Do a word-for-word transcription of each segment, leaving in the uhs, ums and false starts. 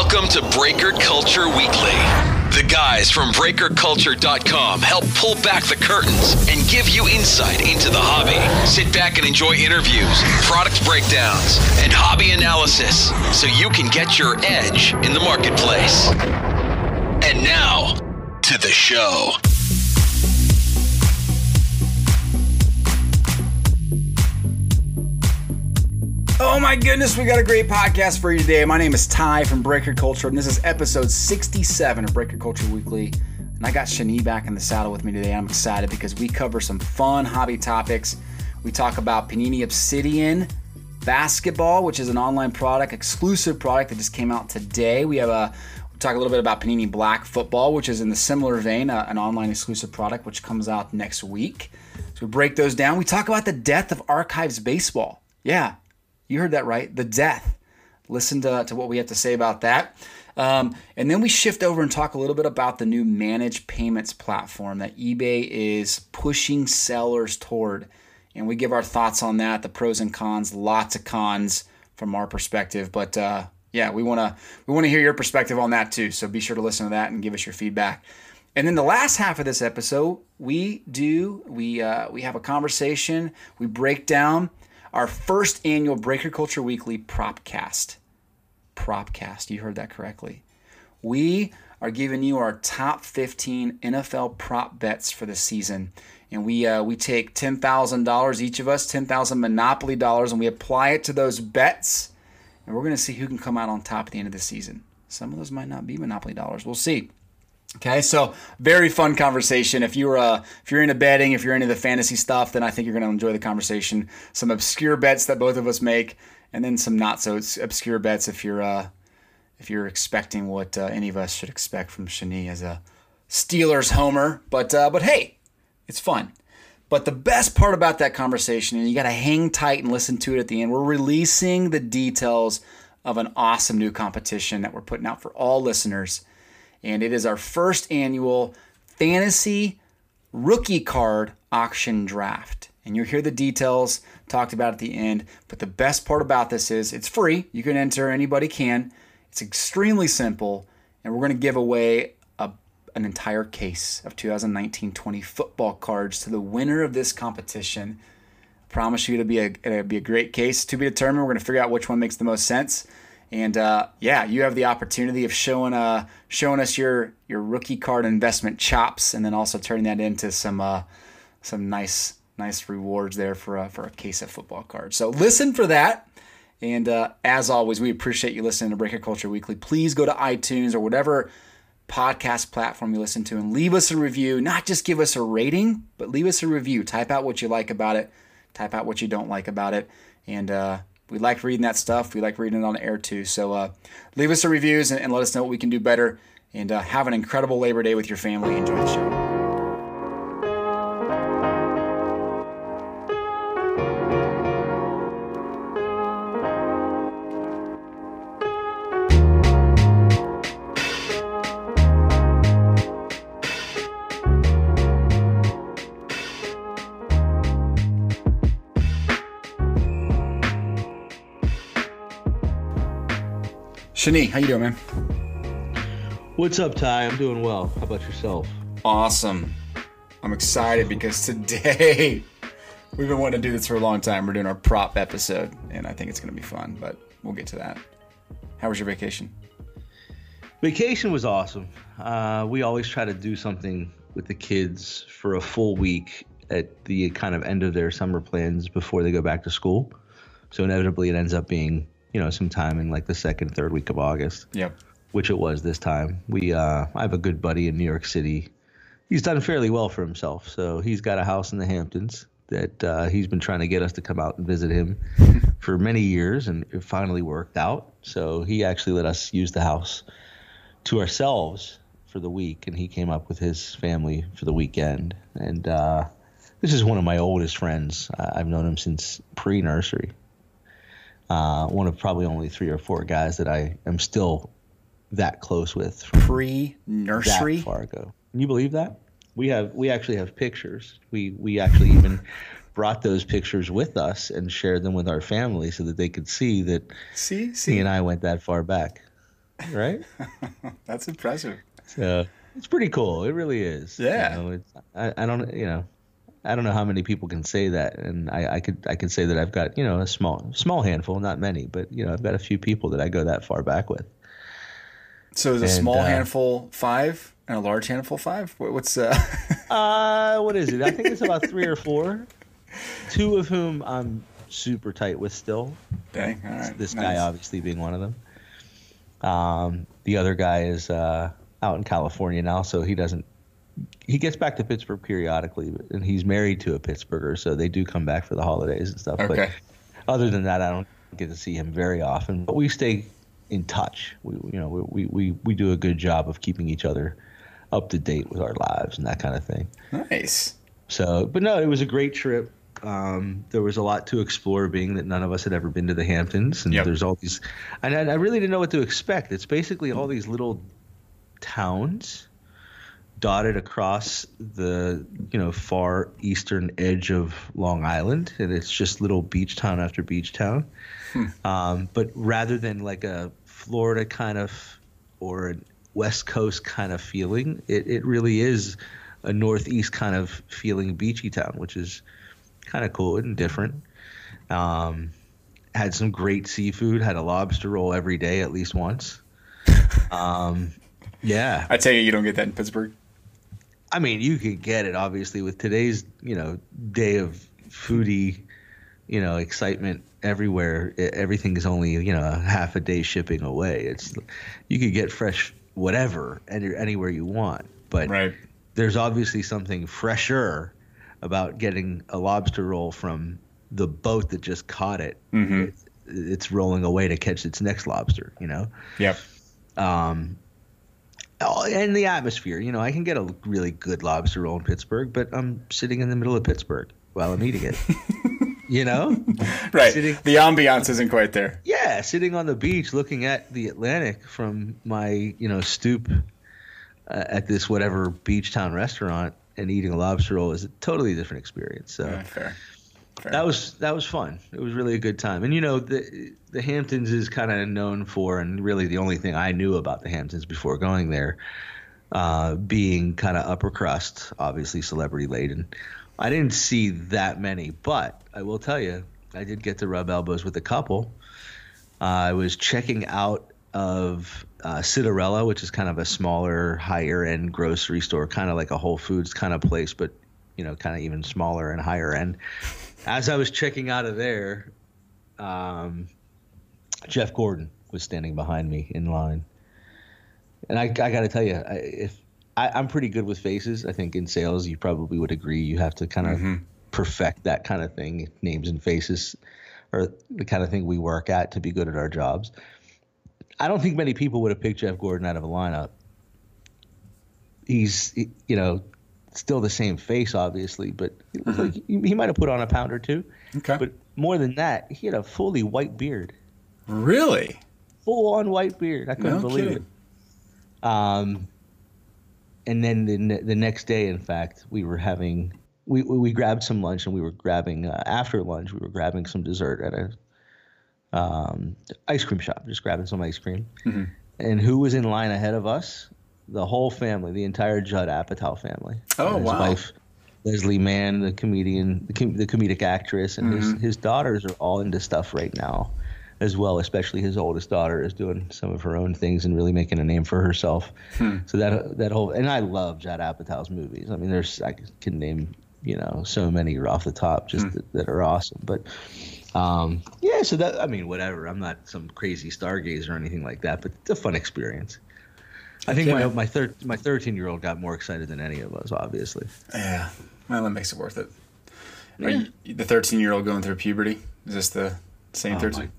Welcome to Breaker Culture Weekly. The guys from breaker culture dot com help pull back the curtains and give you insight into the hobby. Sit back and enjoy interviews, product breakdowns, and hobby analysis so you can get your edge in the marketplace. And now, to the show. Oh my goodness, we got a great podcast for you today. My name is Ty from Breaker Culture, and this is episode sixty-seven of Breaker Culture Weekly. And I got Shani back in the saddle with me today. I'm excited because we cover some fun hobby topics. We talk about Panini Obsidian Basketball, which is an online product, exclusive product that just came out today. We have a we talk a little bit about Panini Black Football, which is in the similar vein, uh, an online exclusive product, which comes out next week. So we break those down. We talk about the death of Archives Baseball. Yeah. You heard that right, the death. Listen to, to what we have to say about that. Um, and then we shift over and talk a little bit about the new managed payments platform that eBay is pushing sellers toward. And we give our thoughts on that, the pros and cons, lots of cons from our perspective. But uh, yeah, we want to we want to hear your perspective on that too. So be sure to listen to that and give us your feedback. And then the last half of this episode, we do, we uh, we have a conversation, we break down our first annual Breaker Culture Weekly Propcast. Propcast, you heard that correctly. We are giving you our top fifteen N F L prop bets for the season. And we uh, we take ten thousand dollars, each of us, ten thousand Monopoly dollars, and we apply it to those bets. And we're going to see who can come out on top at the end of the season. Some of those might not be Monopoly dollars. We'll see. Okay, so very fun conversation. If you're uh, if you're into betting, if you're into the fantasy stuff, then I think you're going to enjoy the conversation. Some obscure bets that both of us make, and then some not so obscure bets if you're uh, if you're expecting what uh, any of us should expect from Shani as a Steelers homer. But uh, but hey, it's fun. But the best part about that conversation, and you got to hang tight and listen to it at the end. We're releasing the details of an awesome new competition that we're putting out for all listeners. And it is our first annual fantasy rookie card auction draft. And you'll hear the details talked about at the end. But the best part about this is it's free. You can enter, anybody can. It's extremely simple. And we're going to give away a, an entire case of two thousand nineteen twenty football cards to the winner of this competition. I promise you it'll be a, it'll be a great case. To be determined, we're going to figure out which one makes the most sense. And uh, yeah, you have the opportunity of showing uh showing us your your rookie card investment chops, and then also turning that into some uh some nice nice rewards there for uh, for a case of football cards. So listen for that. And uh, as always, we appreciate you listening to Breaker Culture Weekly. Please go to iTunes or whatever podcast platform you listen to and leave us a review. Not just give us a rating, but leave us a review. Type out what you like about it. Type out what you don't like about it. And uh, we like reading that stuff. We like reading it on the air too. So uh, leave us some reviews and, and let us know what we can do better. And uh, have an incredible Labor Day with your family. Enjoy the show. Shani, how you doing, man? What's up, Ty? I'm doing well. How about yourself? Awesome. I'm excited because today we've been wanting to do this for a long time. We're doing our prop episode, and I think it's going to be fun, but we'll get to that. How was your vacation? Vacation was awesome. Uh, we always try to do something with the kids for a full week at the kind of end of their summer plans before they go back to school. So inevitably it ends up being, you know, sometime in like the second, third week of August. Yep. Which it was this time. We, uh, I have a good buddy in New York City. He's done fairly well for himself. So he's got a house in the Hamptons that uh, he's been trying to get us to come out and visit him for many years, and it finally worked out. So he actually let us use the house to ourselves for the week, and he came up with his family for the weekend. And uh, this is one of my oldest friends. I've known him since pre-nursery. Uh, one of probably only three or four guys that I am still that close with. Pre-nursery? That far ago. Can you believe that? We have we actually have pictures. We we actually even brought those pictures with us and shared them with our family so that they could see that see, see. he and I went that far back. right? That's impressive. So it's pretty cool. It really is. Yeah. You know, it's, I, I don't, you know, I don't know how many people can say that, and I, I could I could say that I've got, you know, a small small handful, not many, but you know, I've got a few people that I go that far back with. So is a And, small uh, handful five and a large handful five? What- What's uh? Uh, what is it? I think it's about three or four. Two of whom I'm super tight with still. Dang. All right. This nice. guy obviously being one of them. Um, the other guy is uh, out in California now, so he doesn't. He gets back to Pittsburgh periodically, but- and he's married to a Pittsburgher, so they do come back for the holidays and stuff. Okay. But other than that, I don't get to see him very often. But we stay in touch. We, you know, we we we do a good job of keeping each other up to date with our lives and that kind of thing. Nice. So, but no, it was a great trip. Um, there was a lot to explore, being that none of us had ever been to the Hamptons, and Yep. there's all these, and I, I really didn't know what to expect. It's basically all these little towns dotted across the, you know, far eastern edge of Long Island, and it's just little beach town after beach town. Um, but rather than like a Florida kind of or a West Coast kind of feeling, it, it really is a Northeast kind of feeling beachy town, which is kind of cool and different. Um, had some great seafood, had a lobster roll every day at least once. Um, yeah. I tell you, you don't get that in Pittsburgh. I mean, you could get it obviously with today's, you know, day of foodie, you know, excitement everywhere. e- Everything is only, you know, a half a day shipping away. It's you could get fresh whatever any, anywhere you want, but Right. there's obviously something fresher about getting a lobster roll from the boat that just caught it. Mm-hmm. It- it's rolling away to catch its next lobster, you know. Yep. Um, oh, and the atmosphere, you know, I can get a really good lobster roll in Pittsburgh, but I'm sitting in the middle of Pittsburgh while I'm eating it. You know? Right. Sitting- The ambiance isn't quite there. Yeah, sitting on the beach looking at the Atlantic from my, you know, stoop uh, at this whatever beach town restaurant and eating a lobster roll is a totally different experience. So Yeah, fair. Fair. that was that was fun. It was really a good time. And you know, the the Hamptons is kind of known for, and really the only thing I knew about the Hamptons before going there, uh, being kind of upper crust, obviously celebrity laden. I didn't see that many, but I will tell you, I did get to rub elbows with a couple. Uh, I was checking out of uh, Citarella, which is kind of a smaller, higher end grocery store, kind of like a Whole Foods kind of place, but you know, kind of even smaller and higher end. As I was checking out of there, um, Jeff Gordon was standing behind me in line, and I, I got to tell you, I, if I, I'm pretty good with faces, I think in sales you probably would agree. You have to kind of Mm-hmm. perfect that kind of thing, names and faces, or the kind of thing we work at to be good at our jobs. I don't think many people would have picked Jeff Gordon out of a lineup. He's, you know, still the same face, obviously, but he, looked like he, he might have put on a pound or two. Okay. But more than that, he had a fully white beard, Really? full on white beard. I couldn't No believe kidding. it. Um, and then the ne- the next day, in fact, we were having we we we grabbed some lunch, and we were grabbing uh, after lunch we were grabbing some dessert at a um, ice cream shop, just grabbing some ice cream. Mm-hmm. And who was in line ahead of us? The whole family, the entire Judd Apatow family. Oh, And his wow. wife, Leslie Mann, the comedian, the, com- the comedic actress, and Mm-hmm. his, his daughters are all into stuff right now as well, especially his oldest daughter is doing some of her own things and really making a name for herself. Hmm. So that that whole, and I love Judd Apatow's movies. I mean, there's, I can name, you know, so many off the top just Hmm. that, that are awesome. But um, yeah, so that, I mean, whatever. I'm not some crazy stargazer or anything like that, but it's a fun experience. I think my Yeah. my thir- my thirteen year old got more excited than any of us, obviously. Yeah. Well, that makes it worth it. Are Yeah. you, the thirteen year old going through puberty? Is this the same Oh, thirteen?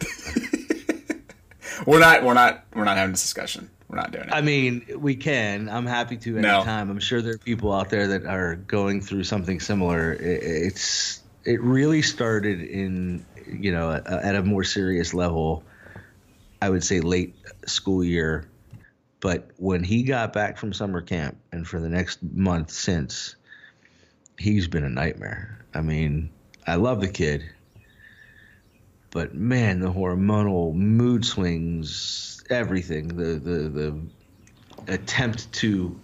we're not. We're not. We're not having this discussion. We're not doing it. I mean, we can. I'm happy to No. anytime. I'm sure there are people out there that are going through something similar. It, it's it really started in, you know, at, at a more serious level. I would say late school year. But when he got back from summer camp, and for the next month since, he's been a nightmare. I mean, I love the kid, but man, the hormonal mood swings everything. The the the attempt to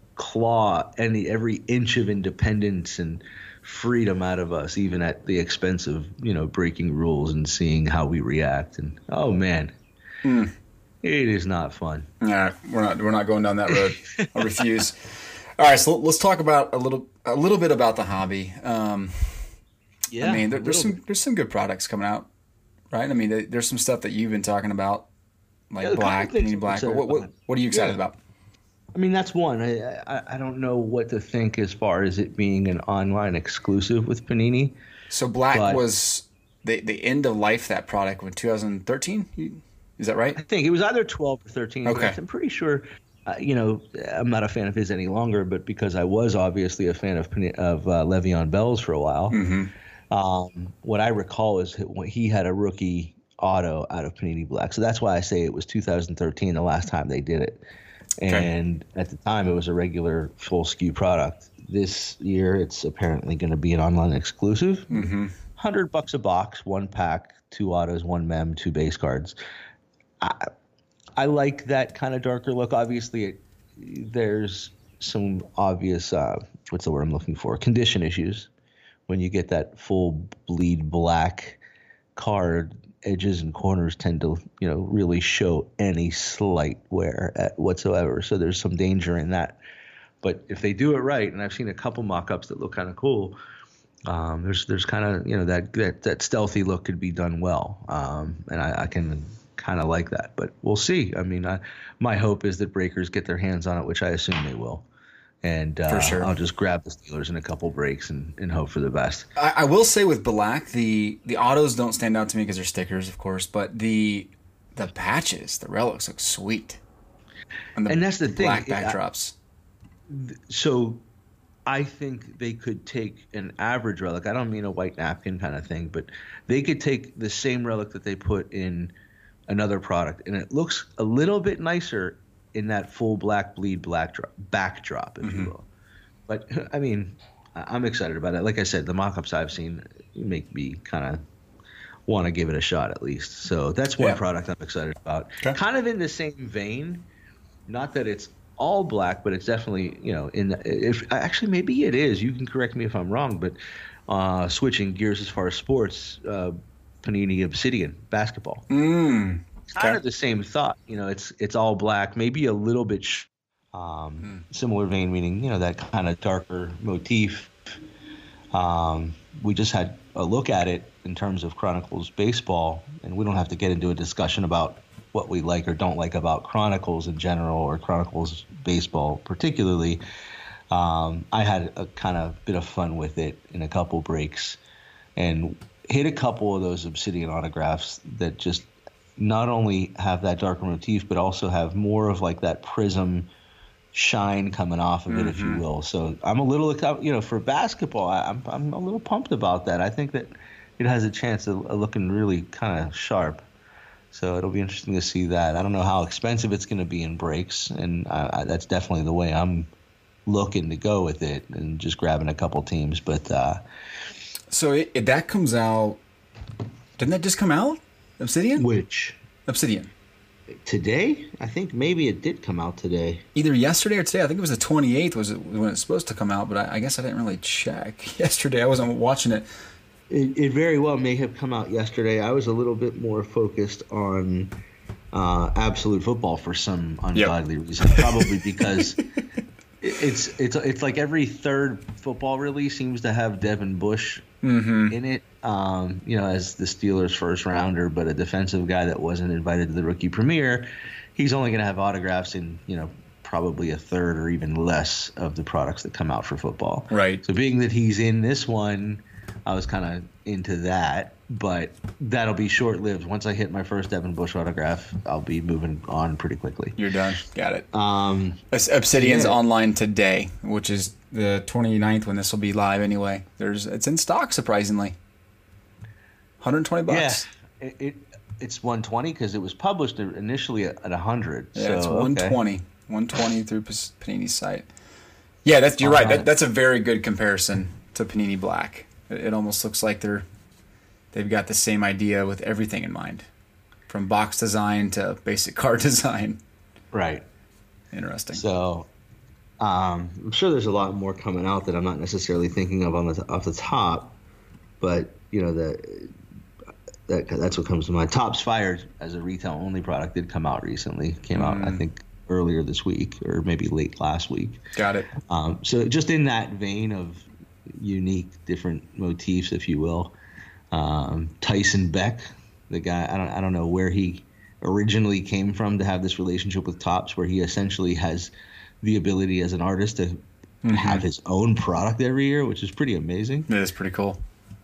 claw any every inch of independence and freedom out of us, even at the expense of, you know, breaking rules and seeing how we react. And oh man, mm. it is not fun. Yeah, we're not we're not going down that road. I refuse. All right, so let's talk about a little a little bit about the hobby. Um, yeah, I mean, there, there's some bit. there's some good products coming out, right? I mean, there's some stuff that you've been talking about, like yeah, Black, Panini Black. What, what what are you excited yeah. about? I mean, that's one. I, I I don't know what to think as far as it being an online exclusive with Panini. So Black but, was the the end of life that product in two thousand thirteen. Is that right? I think it was either twelve or thirteen. Okay, but I'm pretty sure. Uh, you know, I'm not a fan of his any longer, but because I was obviously a fan of of uh, Le'Veon Bell's for a while, mm-hmm. um, what I recall is he had a rookie auto out of Panini Black. So that's why I say it was two thousand thirteen, the last time they did it. And okay. at the time, it was a regular full S K U product. This year, it's apparently going to be an online exclusive. Mm-hmm. one hundred bucks a box, one pack, two autos, one mem, two base cards. I, I like that kind of darker look. Obviously, it, there's some obvious, uh, what's the word I'm looking for, condition issues. When you get that full bleed black card, edges and corners tend to, you know, really show any slight wear at whatsoever. So there's some danger in that. But if they do it right, and I've seen a couple mock-ups that look kind of cool, um, there's there's kind of, you know, that, that that stealthy look could be done well. Um, and I, I can kind of like that. But we'll see. I mean, I, my hope is that breakers get their hands on it, which I assume they will. And uh, for sure. I'll just grab the Steelers in a couple breaks and, and hope for the best. I, I will say with Black, the the autos don't stand out to me because they're stickers, of course, but the the patches, the relics look sweet. And, the, and that's the, the thing. Black backdrops. I, so I think they could take an average relic. I don't mean a white napkin kind of thing, but they could take the same relic that they put in another product, and it looks a little bit nicer in that full black bleed black drop, backdrop, if mm-hmm. you will. But, I mean, I'm excited about it. Like I said, the mock-ups I've seen make me kind of want to give it a shot at least. So that's one yeah. product I'm excited about. Okay. Kind of in the same vein, not that it's all black, but it's definitely, you know, in the, if actually maybe it is. You can correct me if I'm wrong, but uh, switching gears as far as sports, uh, Panini Obsidian basketball. Mm. Kind of the same thought, you know. It's it's all black, maybe a little bit sh- um, mm. similar vein, meaning, you know, that kind of darker motif. Um, we just had a look at it in terms of Chronicles baseball, and we don't have to get into a discussion about what we like or don't like about Chronicles in general or Chronicles baseball particularly. Um, I had a kind of bit of fun with it in a couple breaks and hit a couple of those Obsidian autographs that just not only have that darker motif, but also have more of like that prism shine coming off of it, mm-hmm. if you will. So I'm a little, you know, for basketball, I, I'm I'm a little pumped about that. I think that it has a chance of, of looking really kind of sharp. So it'll be interesting to see that. I don't know how expensive it's going to be in breaks, and I, I, that's definitely the way I'm looking to go with it, and just grabbing a couple teams. But uh, so it, it, that comes out. Didn't that just come out? Obsidian? Which? Obsidian. Today? I think maybe it did come out today. Either yesterday or today. I think it was the twenty-eighth was when it's supposed to come out, but I, I guess I didn't really check. Yesterday, I wasn't watching it. It, it very well may have come out yesterday. I was a little bit more focused on uh, Absolute Football for some ungodly yep. reason. Probably because it's it's it's like every third football release seems to have Devin Bush mm-hmm. in it. Um, you know, as the Steelers' first rounder, but a defensive guy that wasn't invited to the rookie premiere. He's only going to have autographs in, you know, probably a third or even less of the products that come out for football. Right. So being that he's in this one, I was kind of into that, but that'll be short-lived. Once I hit my first Devin Bush autograph, I'll be moving on pretty quickly. You're done. Got it. Um, Obsidian's yeah. online today, which is the twenty-ninth when this will be live anyway. There's It's in stock, surprisingly. one hundred twenty bucks. Yeah, it, it it's one hundred twenty because it was published initially at, at one hundred. Yeah, so, it's one hundred twenty. Okay. one hundred twenty through Panini's site. Yeah, that's you're All right. right. That, that's a very good comparison to Panini Black. It, it almost looks like they're they've got the same idea with everything in mind. From box design to basic card design. Right. Interesting. So um, I'm sure there's a lot more coming out that I'm not necessarily thinking of on the off the top, but you know the that that's what comes to mind. Topps Fire as a retail only product did come out recently. Came out mm. I think earlier this week or maybe late last week. Got it. Um, so just in that vein of unique, different motifs, if you will. Um, Tyson Beck, the guy I don't I don't know where he originally came from to have this relationship with Topps, where he essentially has the ability as an artist to mm-hmm. have his own product every year, which is pretty amazing. It is pretty cool.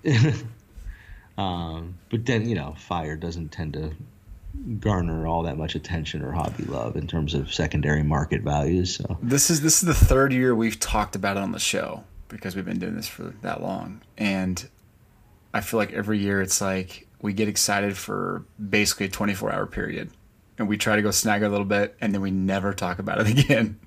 um, but then, you know, Fire doesn't tend to garner all that much attention or hobby love in terms of secondary market values. So this is this is the third year we've talked about it on the show because we've been doing this for that long, and I feel like every year it's like we get excited for basically a twenty-four hour period, and we try to go snag it a little bit, and then we never talk about it again.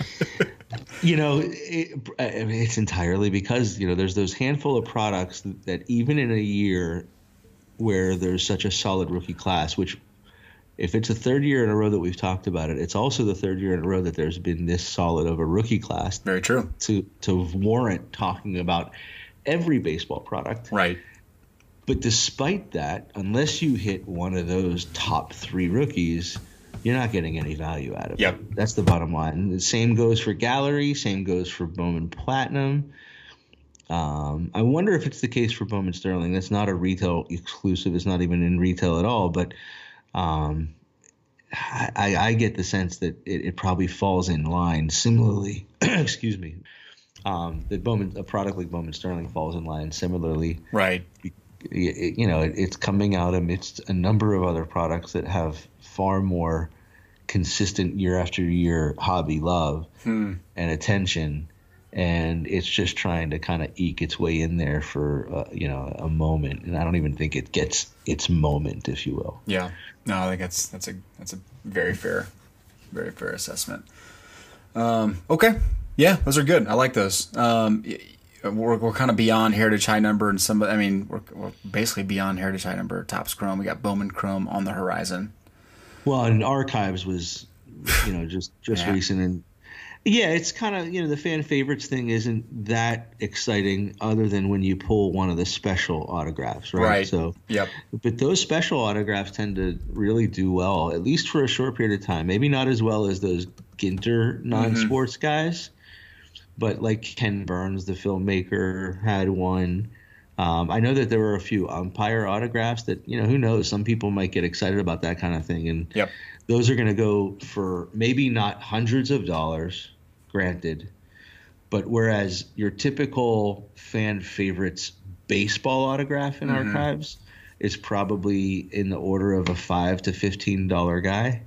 You know, it, it's entirely because, you know, there's those handful of products that even in a year where there's such a solid rookie class, which if it's a third year in a row that we've talked about it, it's also the third year in a row that there's been this solid of a rookie class. Very true. To, to warrant talking about every baseball product. Right. But despite that, unless you hit one of those top three rookies, you're not getting any value out of yep. it. That's the bottom line. The same goes for Gallery. Same goes for Bowman Platinum. Um, I wonder if it's the case for Bowman Sterling. That's not a retail exclusive. It's not even in retail at all. But um, I, I get the sense that it, it probably falls in line similarly. excuse me. Um, that Bowman, a product like Bowman Sterling falls in line similarly. Right. You know, it, it's coming out amidst a number of other products that have far more consistent year after year hobby love hmm. and attention, and it's just trying to kind of eke its way in there for uh, you know a moment, and I don't even think it gets its moment, if you will. Yeah, no, I think that's that's a that's a very fair, very fair assessment. Um, okay, yeah, those are good. I like those. Um, We're we're kind of beyond Heritage High Number and some. I mean, we're, we're basically beyond Heritage High Number. Topps Chrome. We got Bowman Chrome on the horizon. Well, and Archives was, you know, just just yeah. recent, and yeah, it's kind of, you know, the fan favorites thing isn't that exciting, other than when you pull one of the special autographs, right? Right. So, yep. But those special autographs tend to really do well, at least for a short period of time. Maybe not as well as those Ginter non-sports mm-hmm. guys. But like Ken Burns, the filmmaker, had one. Um, I know that there were a few umpire autographs that, you know, who knows? Some people might get excited about that kind of thing. And yep. those are going to go for maybe not hundreds of dollars, granted. But whereas your typical fan favorites baseball autograph in mm-hmm. Archives is probably in the order of a five to fifteen dollar guy,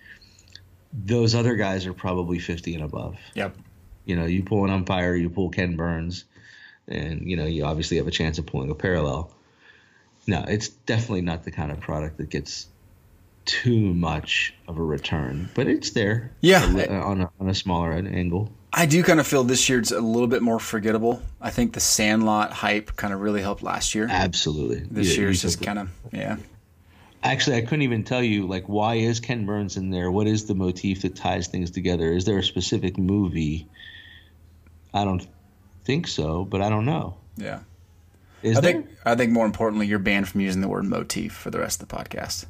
those other guys are probably fifty and above. Yep. You know, you pull an umpire, you pull Ken Burns, and, you know, you obviously have a chance of pulling a parallel. No, it's definitely not the kind of product that gets too much of a return, but it's there. Yeah. On a, on a smaller angle. I do kind of feel this year's a little bit more forgettable. I think the Sandlot hype kind of really helped last year. Absolutely. This yeah, year's just kind of, yeah. Actually, I couldn't even tell you, like, why is Ken Burns in there? What is the motif that ties things together? Is there a specific movie? I don't think so, but I don't know. Yeah. Is I there? think I think more importantly, you're banned from using the word motif for the rest of the podcast.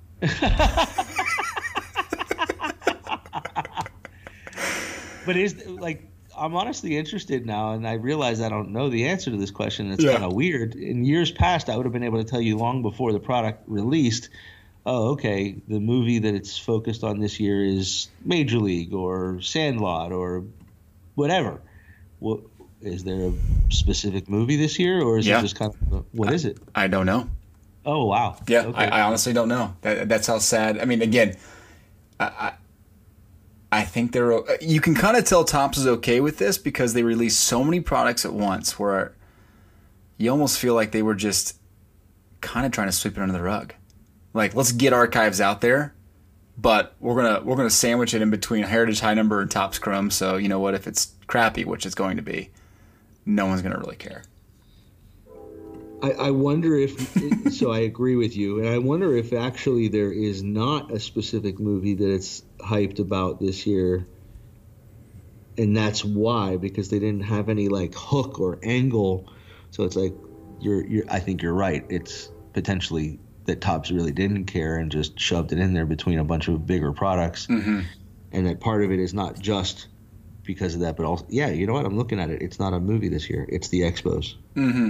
But is, like, I'm honestly interested now, and I realize I don't know the answer to this question. It's yeah. kind of weird. In years past, I would have been able to tell you long before the product released, oh, okay, the movie that it's focused on this year is Major League or Sandlot or whatever. What, is there a specific movie this year, or is yeah. it just kind of, what I, is it? I don't know. Oh, wow. Yeah, okay. I, I honestly don't know. That, that's how sad. I mean, again, I, I, I think they're. You can kind of tell Topps is okay with this because they release so many products at once where you almost feel like they were just kind of trying to sweep it under the rug. Like, let's get Archives out there, but we're gonna we're gonna sandwich it in between Heritage High Number and Topps Chrome. So you know what? If it's crappy, which it's going to be, no one's gonna really care. I, I wonder if so I agree with you, and I wonder if actually there is not a specific movie that it's hyped about this year, and that's why, because they didn't have any like hook or angle. So it's like you're you're I think you're right. It's potentially that Topps really didn't care and just shoved it in there between a bunch of bigger products. Mm-hmm. And that part of it is not just because of that, but also, yeah, you know what? I'm looking at it. It's not a movie this year. It's the Expos. Mm-hmm.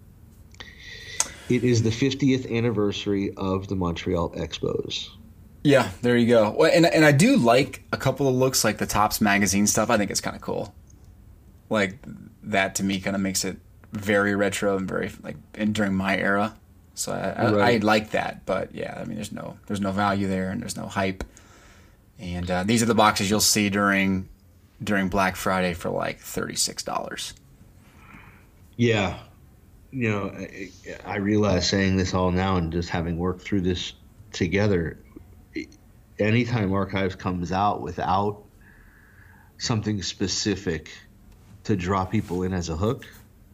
It is the fiftieth anniversary of the Montreal Expos. Yeah, there you go. Well, and and I do like a couple of looks, like the Topps magazine stuff. I think it's kind of cool. Like that to me kind of makes it very retro and very like in, during my era. So I, I, right. I like that. But yeah, I mean, there's no there's no value there and there's no hype. And uh, these are the boxes you'll see during during Black Friday for like thirty-six dollars. Yeah. You know, I, I realize saying this all now and just having worked through this together, anytime Archives comes out without something specific to draw people in as a hook,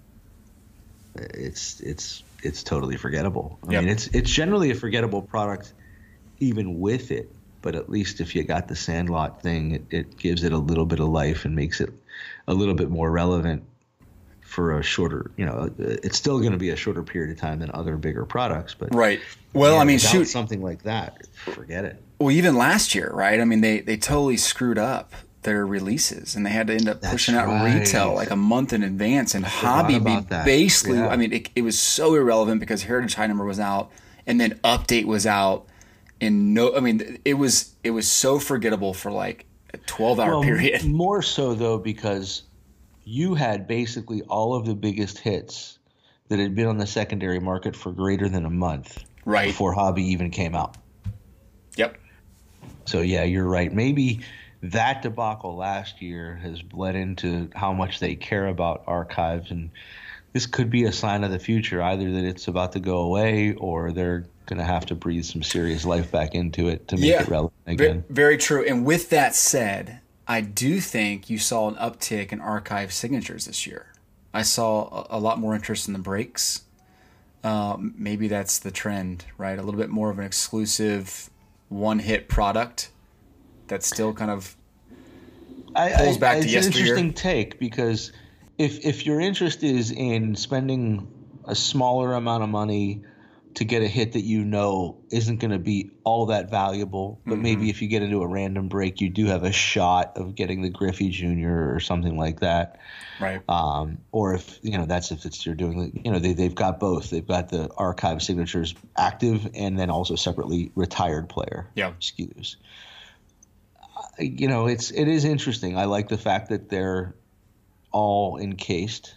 it's it's it's totally forgettable. I yep. mean, it's it's generally a forgettable product even with it, but at least if you got the Sandlot thing, it, it gives it a little bit of life and makes it a little bit more relevant for a shorter, you know, it's still going to be a shorter period of time than other bigger products, but right. Well, yeah, I mean, without shoot, something like that, forget it. Well, even last year, right? I mean, they they totally screwed up their releases, and they had to end up That's pushing out right. retail like a month in advance. And I Hobby be basically, yeah. I mean, it, it was so irrelevant because Heritage High Number was out, and then Update was out, and no, I mean, it was it was so forgettable for like a twelve hour well, period. More so though, because you had basically all of the biggest hits that had been on the secondary market for greater than a month right. before Hobby even came out. Yep. So, yeah, you're right. Maybe that debacle last year has bled into how much they care about Archives, and this could be a sign of the future, either that it's about to go away or they're going to have to breathe some serious life back into it to make yeah. it relevant again. Very true. And with that said, I do think you saw an uptick in Archive signatures this year. I saw a, a lot more interest in the breaks. Um, maybe that's the trend, right? A little bit more of an exclusive one-hit product that still kind of pulls I, back I, to it's yesteryear. It's an interesting take, because if if your interest is in spending a smaller amount of money to get a hit that you know isn't going to be all that valuable, but mm-hmm. maybe if you get into a random break, you do have a shot of getting the Griffey Junior or something like that. Right. Um, or if, you know, that's if it's you're doing, you know, they, they've got both. They've got the Archive signatures active and then also separately retired player yeah. S K Us. Uh, you know, it's, it is interesting. I like the fact that they're all encased.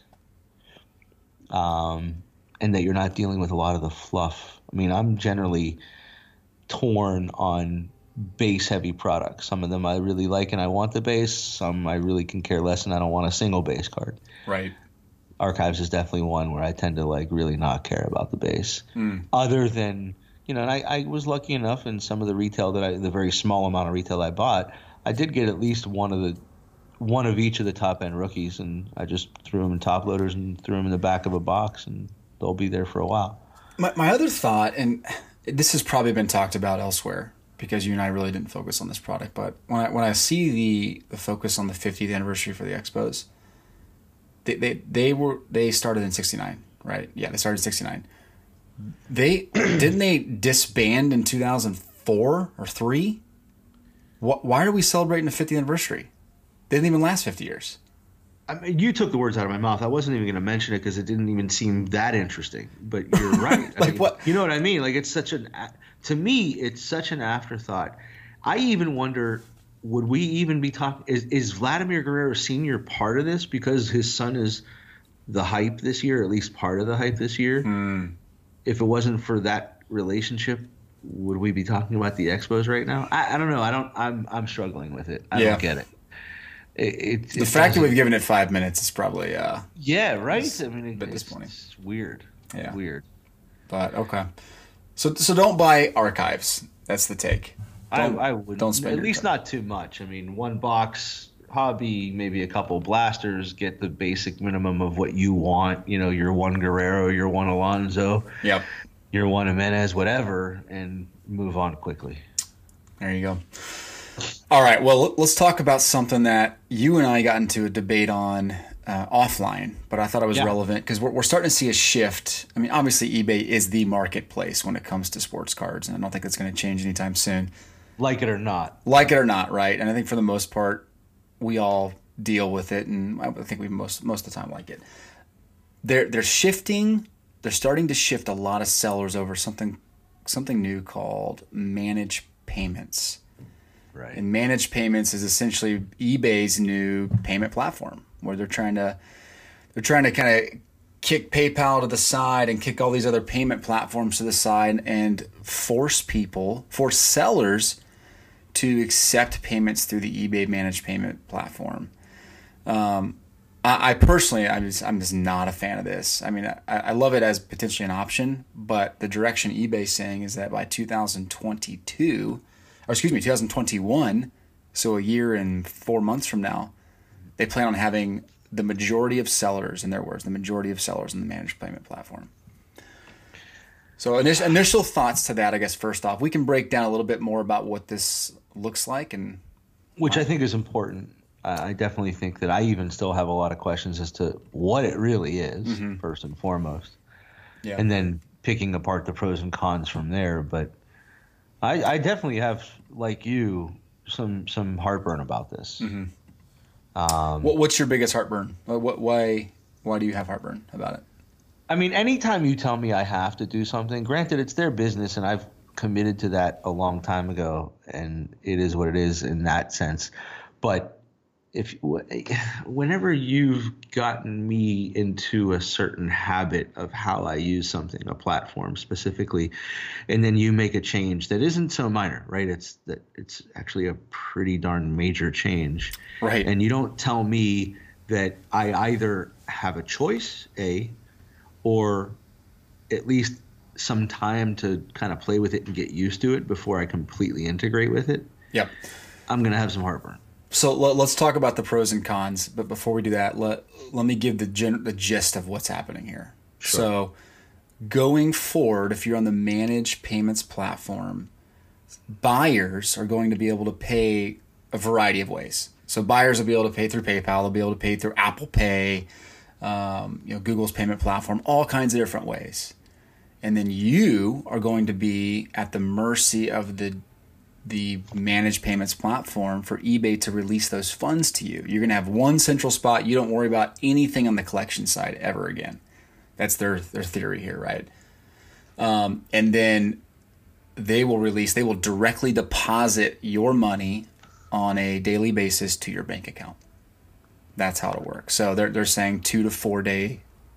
Um, and that you're not dealing with a lot of the fluff. I mean, I'm generally torn on base-heavy products. Some of them I really like and I want the base. Some I really can care less and I don't want a single base card. Right. Archives is definitely one where I tend to like really not care about the base. Mm. Other than, you know, and I, I was lucky enough in some of the retail that I, the very small amount of retail I bought, I did get at least one of the one of each of the top-end rookies, and I just threw them in top loaders and threw them in the back of a box, and they'll be there for a while. My, my other thought, and this has probably been talked about elsewhere because you and I really didn't focus on this product, but when I when I see the, the focus on the fiftieth anniversary for the Expos, they they, they were they started in sixty-nine, right? Yeah, they started in sixty-nine. They didn't they disband in two thousand four or three? What, why are we celebrating the fiftieth anniversary? They didn't even last fifty years. I mean, you took the words out of my mouth. I wasn't even going to mention it because it didn't even seem that interesting. But you're right. like I mean, what? You know what I mean? Like it's such an to me, it's such an afterthought. I even wonder, would we even be talking? Is, is Vladimir Guerrero Senior part of this because his son is the hype this year, or at least part of the hype this year? Mm. If it wasn't for that relationship, would we be talking about the Expos right now? I, I don't know. I don't. I'm I'm struggling with it. I yeah. don't get it. It, it, the it fact that we've given it five minutes is probably uh yeah right I mean it, at this point it's weird yeah weird but okay so so don't buy Archives. That's the take. I, I would don't spend at least time. Not too much. I mean, one box hobby, maybe a couple blasters, get the basic minimum of what you want. You know, your one Guerrero, your one Alonso, yep, your one Jimenez, whatever, and move on quickly. There you go. All right, well, let's talk about something that you and I got into a debate on uh, offline, but I thought it was yeah. relevant because we're, we're starting to see a shift. I mean, obviously, eBay is the marketplace when it comes to sports cards, and I don't think that's going to change anytime soon. Like it or not. Like it or not, right? And I think for the most part, we all deal with it, and I think we most most of the time like it. They're they're shifting. They're starting to shift a lot of sellers over something something new called managed payments. Right. And managed payments is essentially eBay's new payment platform, where they're trying to they're trying to kind of kick PayPal to the side and kick all these other payment platforms to the side and force people, force sellers to accept payments through the eBay managed payment platform. Um, I, I personally, I'm just, I'm just not a fan of this. I mean, I, I love it as potentially an option, but the direction eBay's saying is that by two thousand twenty-two, or excuse me, two thousand twenty-one, so a year and four months from now, they plan on having the majority of sellers, in their words, the majority of sellers in the managed payment platform. So initial, initial thoughts to that, I guess, first off, we can break down a little bit more about what this looks like. and Which I think is important. I definitely think that I even still have a lot of questions as to what it really is, mm-hmm. first and foremost. Yeah. And then picking apart the pros and cons from there. But I, I definitely have, like you, some some heartburn about this. Mm-hmm. Um, what, what's your biggest heartburn? What, why why do you have heartburn about it? I mean, anytime you tell me I have to do something, granted, it's their business, and I've committed to that a long time ago, and it is what it is in that sense. But if whenever you've gotten me into a certain habit of how I use something, a platform specifically, and then you make a change that isn't so minor, right? It's that it's actually a pretty darn major change, right? And you don't tell me that I either have a choice, A, or at least some time to kind of play with it and get used to it before I completely integrate with it. Yep. I'm gonna have some heartburn. So let, let's talk about the pros and cons. But before we do that, let let me give the gen, the gist of what's happening here. Sure. So going forward, if you're on the managed payments platform, buyers are going to be able to pay a variety of ways. So buyers will be able to pay through PayPal. They'll be able to pay through Apple Pay, um, you know, Google's payment platform, all kinds of different ways. And then you are going to be at the mercy of the the managed payments platform for eBay to release those funds to you. You're going to have one central spot. You don't worry about anything on the collection side ever again. That's their their theory here, right? Um, and then they will release, they will directly deposit your money on a daily basis to your bank account. That's how it'll work. So they're they're saying two to four day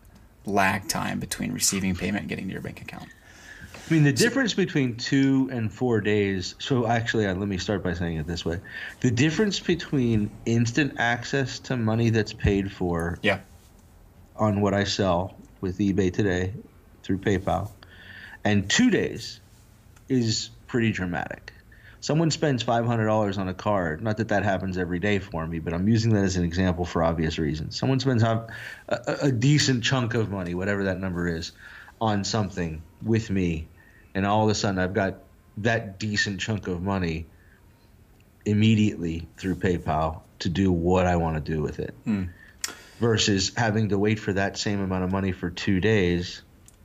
lag time between receiving payment and getting to your bank account. I mean, the difference between two and four days. So actually, uh, let me start by saying it this way. The difference between instant access to money that's paid for yeah. on what I sell with eBay today through PayPal and two days is pretty dramatic. Someone spends five hundred dollars on a card. Not that that happens every day for me, but I'm using that as an example for obvious reasons. Someone spends a, a, a decent chunk of money, whatever that number is, on something with me. And all of a sudden, I've got that decent chunk of money immediately through PayPal to do what I want to do with it. Mm. Versus having to wait for that same amount of money for two days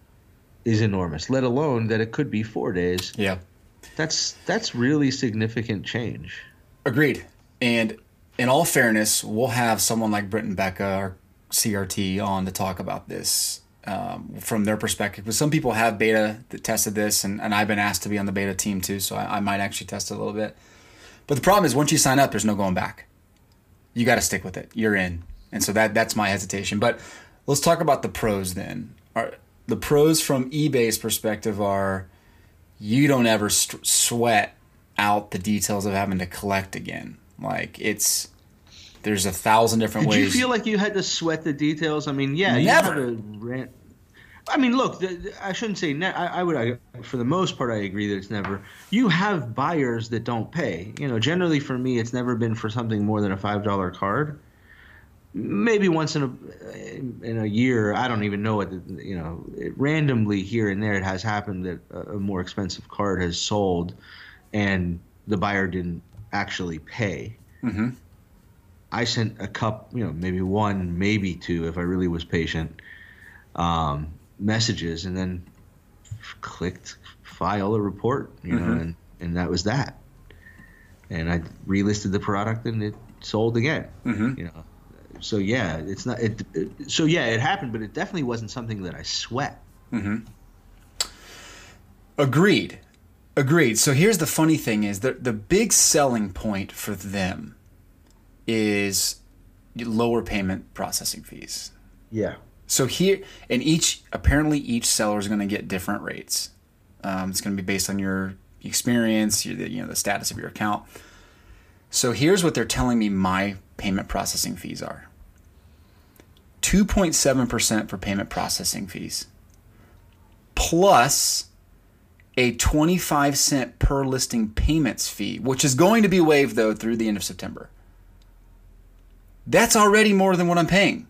is enormous, let alone that it could be four days. Yeah. That's that's really significant change. Agreed. And in all fairness, we'll have someone like Britton Becca or C R T on to talk about this. Um, from their perspective, but some people have beta that tested this, and, and I've been asked to be on the beta team too, so I, I might actually test it a little bit. But the problem is, once you sign up, there's no going back. You got to stick with it. You're in, and so that that's my hesitation. But let's talk about the pros then. Are, the pros from eBay's perspective are you don't ever st- sweat out the details of having to collect again. Like it's there's a thousand different Did ways. Did you feel like you had to sweat the details? I mean, yeah, Never. you have a rant. I mean, look, the, the, I shouldn't say ne- I, I would, I, for the most part, I agree that it's never. You have buyers that don't pay. You know, generally for me, it's never been for something more than a five dollar card. Maybe once in a in a year, I don't even know what the, you know. It, randomly here and there, it has happened that a, a more expensive card has sold, and the buyer didn't actually pay. Mm-hmm. I sent a couple, you know, maybe one, maybe two, if I really was patient. Um, messages, and then clicked file a report, you know, mm-hmm. and, and that was that. And I relisted the product, and it sold again. Mm-hmm. You know, so yeah, it's not. It, it, so yeah, it happened, but it definitely wasn't something that I sweat. Mm-hmm. Agreed, agreed. So here's the funny thing: is that the big selling point for them is lower payment processing fees. Yeah. So here, and each, apparently each seller is going to get different rates. Um, it's going to be based on your experience, your, you know, the status of your account. So here's what they're telling me my payment processing fees are. two point seven percent for payment processing fees, plus a twenty-five cent per listing payments fee, which is going to be waived, though, through the end of September. That's already more than what I'm paying.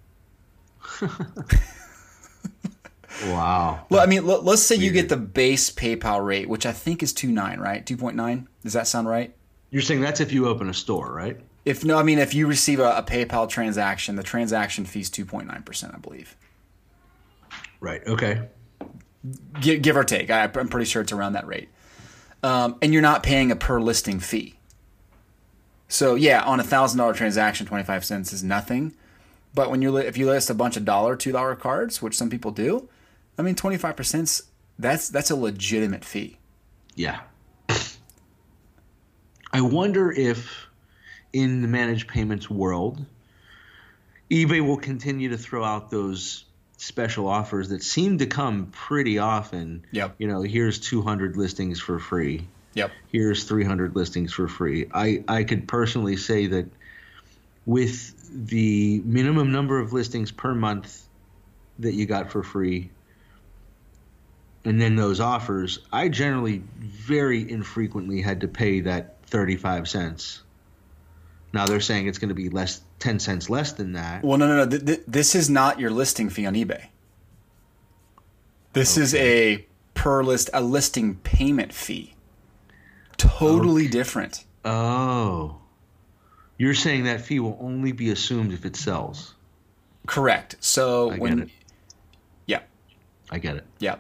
Wow. Well, I mean, let, let's say Weird. You get the base PayPal rate, which I think is two point nine, right? two point nine? Does that sound right? You're saying that's if you open a store, right? If no, I mean, if you receive a, a PayPal transaction, the transaction fee is two point nine percent, I believe. Right. Okay. Give, give or take. I, I'm pretty sure it's around that rate. Um, and you're not paying a per listing fee. So, yeah, on a one thousand dollars transaction, twenty-five cents is nothing. But when you li- if you list a bunch of dollar, two dollar cards, which some people do, I mean, twenty-five percent, that's that's a legitimate fee. Yeah. I wonder if in the managed payments world, eBay will continue to throw out those special offers that seem to come pretty often. Yep. You know, here's two hundred listings for free. Yep. Here's three hundred listings for free. I, I could personally say that with the minimum number of listings per month that you got for free, and then those offers, I generally very infrequently had to pay that thirty-five cents. Now they're saying it's going to be less, ten cents less than that. Well, no, no, no. Th- th- this is not your listing fee on eBay. This okay. is a per list, a listing payment fee. Totally okay. different. Oh. You're saying that fee will only be assumed if it sells. Correct. So I when get it. Yeah. I get it. Yeah.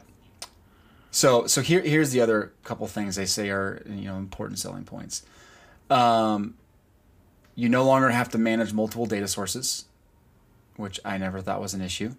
So so here here's the other couple things they say are, you know, important selling points. Um you no longer have to manage multiple data sources, which I never thought was an issue.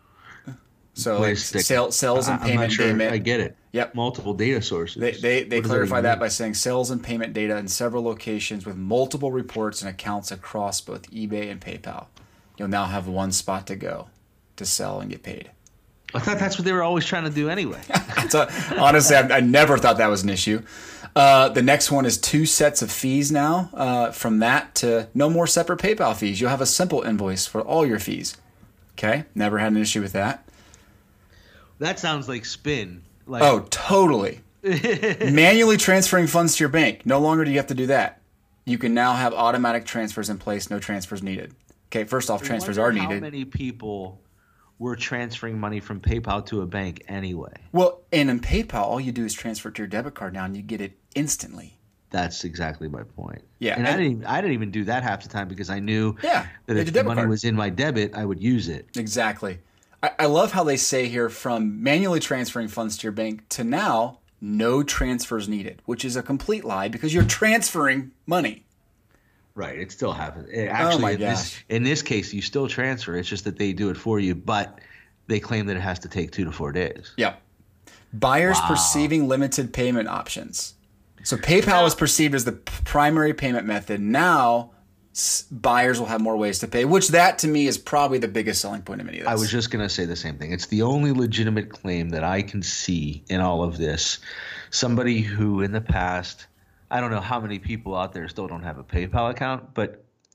So like sales, sales and payment I'm not sure data. I get it. Yep. Multiple data sources. They they, they clarify that by saying sales and payment data in several locations with multiple reports and accounts across both eBay and PayPal. You'll now have one spot to go to sell and get paid. I thought that's what they were always trying to do anyway. so, honestly, I, I never thought that was an issue. Uh, the next one is two sets of fees now. Uh, from that to no more separate PayPal fees. You'll have a simple invoice for all your fees. Okay? Never had an issue with that. That sounds like spin. Like, oh, totally. Manually transferring funds to your bank. No longer do you have to do that. You can now have automatic transfers in place, no transfers needed. Okay, first off, transfers are needed. How many people were transferring money from PayPal to a bank anyway? Well, and in PayPal, all you do is transfer it to your debit card now, and you get it instantly. That's exactly my point. Yeah, and, and I didn't. Even, I didn't even do that half the time because I knew yeah, that if the money card. was in my debit, I would use it. Exactly. I, I love how they say here from manually transferring funds to your bank to now no transfers needed, which is a complete lie because you're transferring money. Right. It still happens. It actually, oh my in, gosh. This, in this case, you still transfer. It's just that they do it for you, but they claim that it has to take two to four days. Yeah. Buyers wow. perceiving limited payment options. So PayPal is perceived as the primary payment method. Now buyers will have more ways to pay, which that to me is probably the biggest selling point of any of this. I was just going to say the same thing. It's the only legitimate claim that I can see in all of this. Somebody who in the past – I don't know how many people out there still don't have a PayPal account, but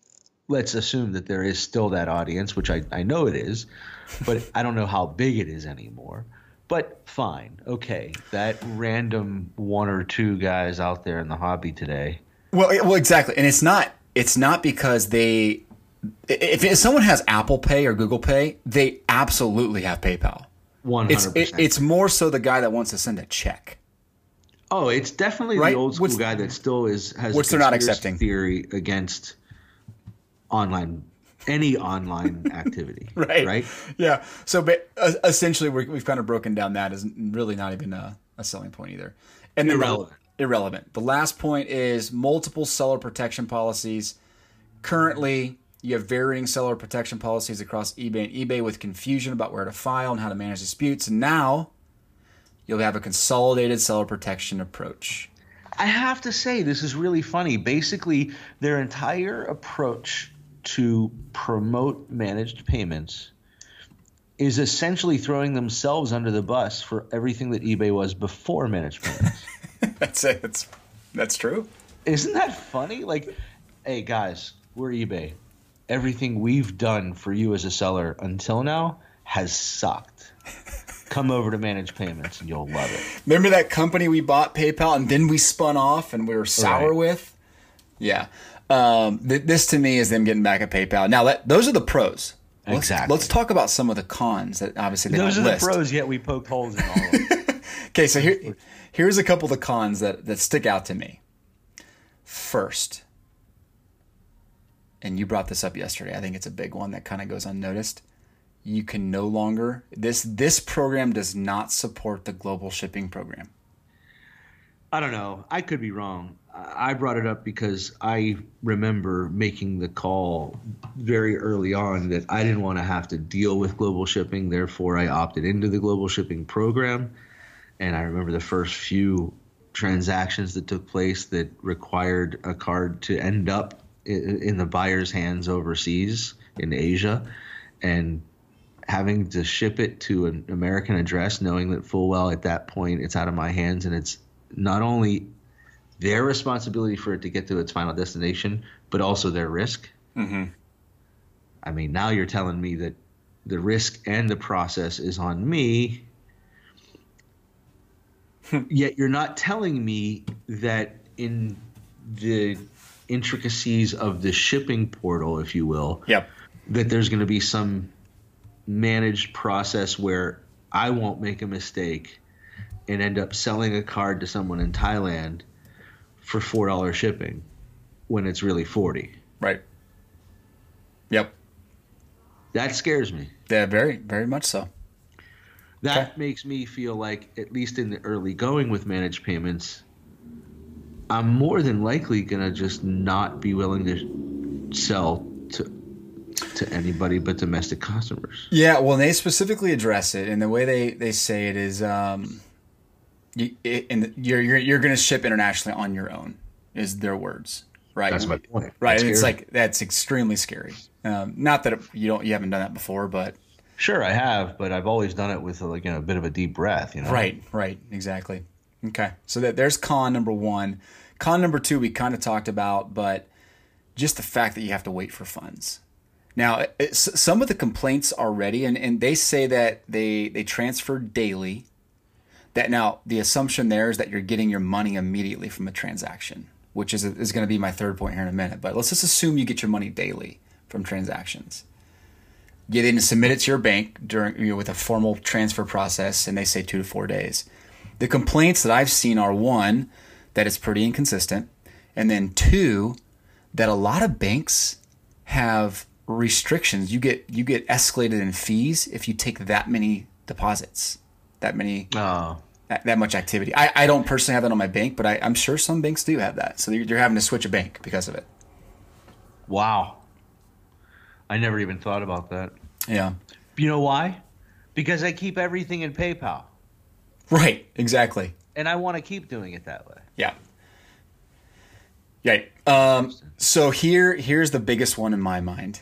let's assume that there is still that audience, which I, I know it is, but I don't know how big it is anymore. But fine. Okay. That random one or two guys out there in the hobby today. Well, well, exactly. And it's not, it's not because they, if, if someone has Apple Pay or Google Pay, they absolutely have PayPal. one hundred percent. It's, it, it's more so the guy that wants to send a check. Oh, it's definitely right? the old school What's, guy that still is has which a they're not accepting theory against online any online activity. right. Right. Yeah. So but, uh, essentially, we're, we've kind of broken down that as really not even a, a selling point either. And then irrelevant. The, irrelevant. The last point is multiple seller protection policies. Currently, you have varying seller protection policies across eBay and eBay with confusion about where to file and how to manage disputes. And now you'll have a consolidated seller protection approach. I have to say, this is really funny. Basically, their entire approach to promote managed payments is essentially throwing themselves under the bus for everything that eBay was before managed payments. That's it. That's, that's true. Isn't that funny? Like, hey, guys, we're eBay. Everything we've done for you as a seller until now has sucked. Come over to managed payments and you'll love it. Remember that company we bought, PayPal, and then we spun off and we were sour right. with? Yeah. Um, th- this to me is them getting back at PayPal. Now, let, those are the pros. Let's, Exactly. Let's talk about some of the cons that obviously they Those don't are list. the pros, yet we poked holes in all of them. Okay, so here, here's a couple of the cons that, that stick out to me. First, and you brought this up yesterday, I think it's a big one that kind of goes unnoticed. You can no longer, this this program does not support the global shipping program. I don't know. I could be wrong. I brought it up because I remember making the call very early on that I didn't want to have to deal with global shipping. Therefore, I opted into the global shipping program. And I remember the first few transactions that took place that required a card to end up in, in the buyer's hands overseas in Asia, and having to ship it to an American address, knowing that full well at that point it's out of my hands and it's not only their responsibility for it to get to its final destination, but also their risk. Mm-hmm. I mean, now you're telling me that the risk and the process is on me, yet you're not telling me that in the intricacies of the shipping portal, if you will, Yep. that there's going to be some managed process where I won't make a mistake and end up selling a card to someone in Thailand for four dollars shipping when it's really forty. Right. Yep. That scares me. Yeah, very, very much so. That Okay. makes me feel like, at least in the early going with managed payments, I'm more than likely going to just not be willing to sell to to anybody but domestic customers. Yeah, well, they specifically address it, and the way they, they say it is, um, you, it, and you're you're you're going to ship internationally on your own, is their words, right? That's my point. Right, That's and it's scary. like that's extremely scary. Um, not that it, you don't you haven't done that before, but Sure, I have, but I've always done it with like, you know, a bit of a deep breath, you know. right, right, exactly. Okay, so that there's con number one. Con number two we kind of talked about, but just the fact that you have to wait for funds. Now, it's, some of the complaints already, and, and they say that they, they transfer daily. That now, the assumption there is that you're getting your money immediately from a transaction, which is, is going to be my third point here in a minute. But let's just assume you get your money daily from transactions. You then submit it to your bank during you know, with a formal transfer process, and they say two to four days. The complaints that I've seen are, one, that it's pretty inconsistent, and then two, that a lot of banks have restrictions. You get you get escalated in fees if you take that many deposits, that many Oh. that, that much activity. I, I don't personally have that on my bank, but I, I'm sure some banks do have that. So you're, you're having to switch a bank because of it. Wow. I never even thought about that. Yeah. You know why? Because I keep everything in PayPal, Right. Exactly. and I want to keep doing it that way. Yeah. Right. Um, so here here's the biggest one in my mind.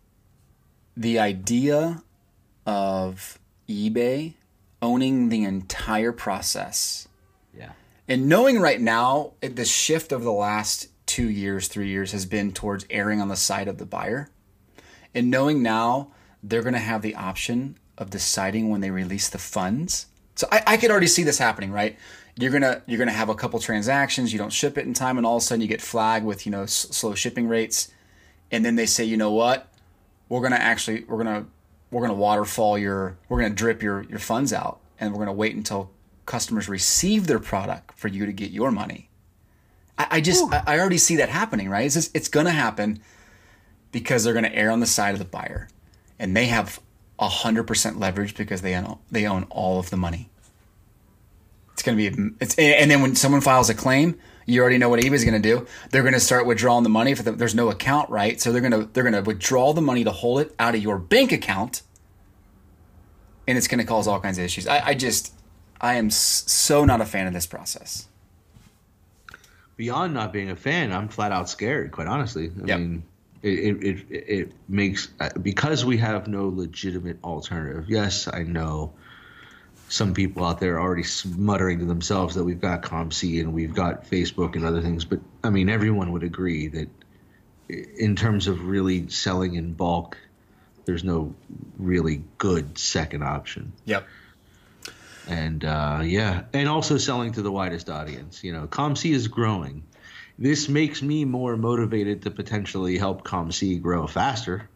The idea of eBay owning the entire process. Yeah. And knowing right now, the shift of the last two years, three years has been towards erring on the side of the buyer. And knowing now they're going to have the option of deciding when they release the funds. So I, I could already see this happening, right? You're gonna you're gonna have a couple transactions, you don't ship it in time, and all of a sudden you get flagged with you know s- slow shipping rates, and then they say, you know what, we're gonna actually we're gonna we're gonna waterfall your we're gonna drip your your funds out, and we're gonna wait until customers receive their product for you to get your money. I, I just I, I already see that happening, right? It's just, it's gonna happen because they're gonna err on the side of the buyer, and they have a hundred percent leverage because they own they own all of the money. It's going to be, it's, and then when someone files a claim, you already know what eBay's going to do. They're going to start withdrawing the money for the, there's no account, right? So they're going to, they're going to withdraw the money to hold it out of your bank account. And it's going to cause all kinds of issues. I, I just, I am so not a fan of this process. Beyond not being a fan, I'm flat out scared, quite honestly. I Yep. mean, it, it, it, it makes, because we have no legitimate alternative. Yes, I know some people out there are already smuttering to themselves that we've got ComC and we've got Facebook and other things. But, I mean, everyone would agree that in terms of really selling in bulk, there's no really good second option. Yep. And, uh, yeah, and also selling to the widest audience. You know, ComC is growing. This makes me more motivated to potentially help ComC grow faster.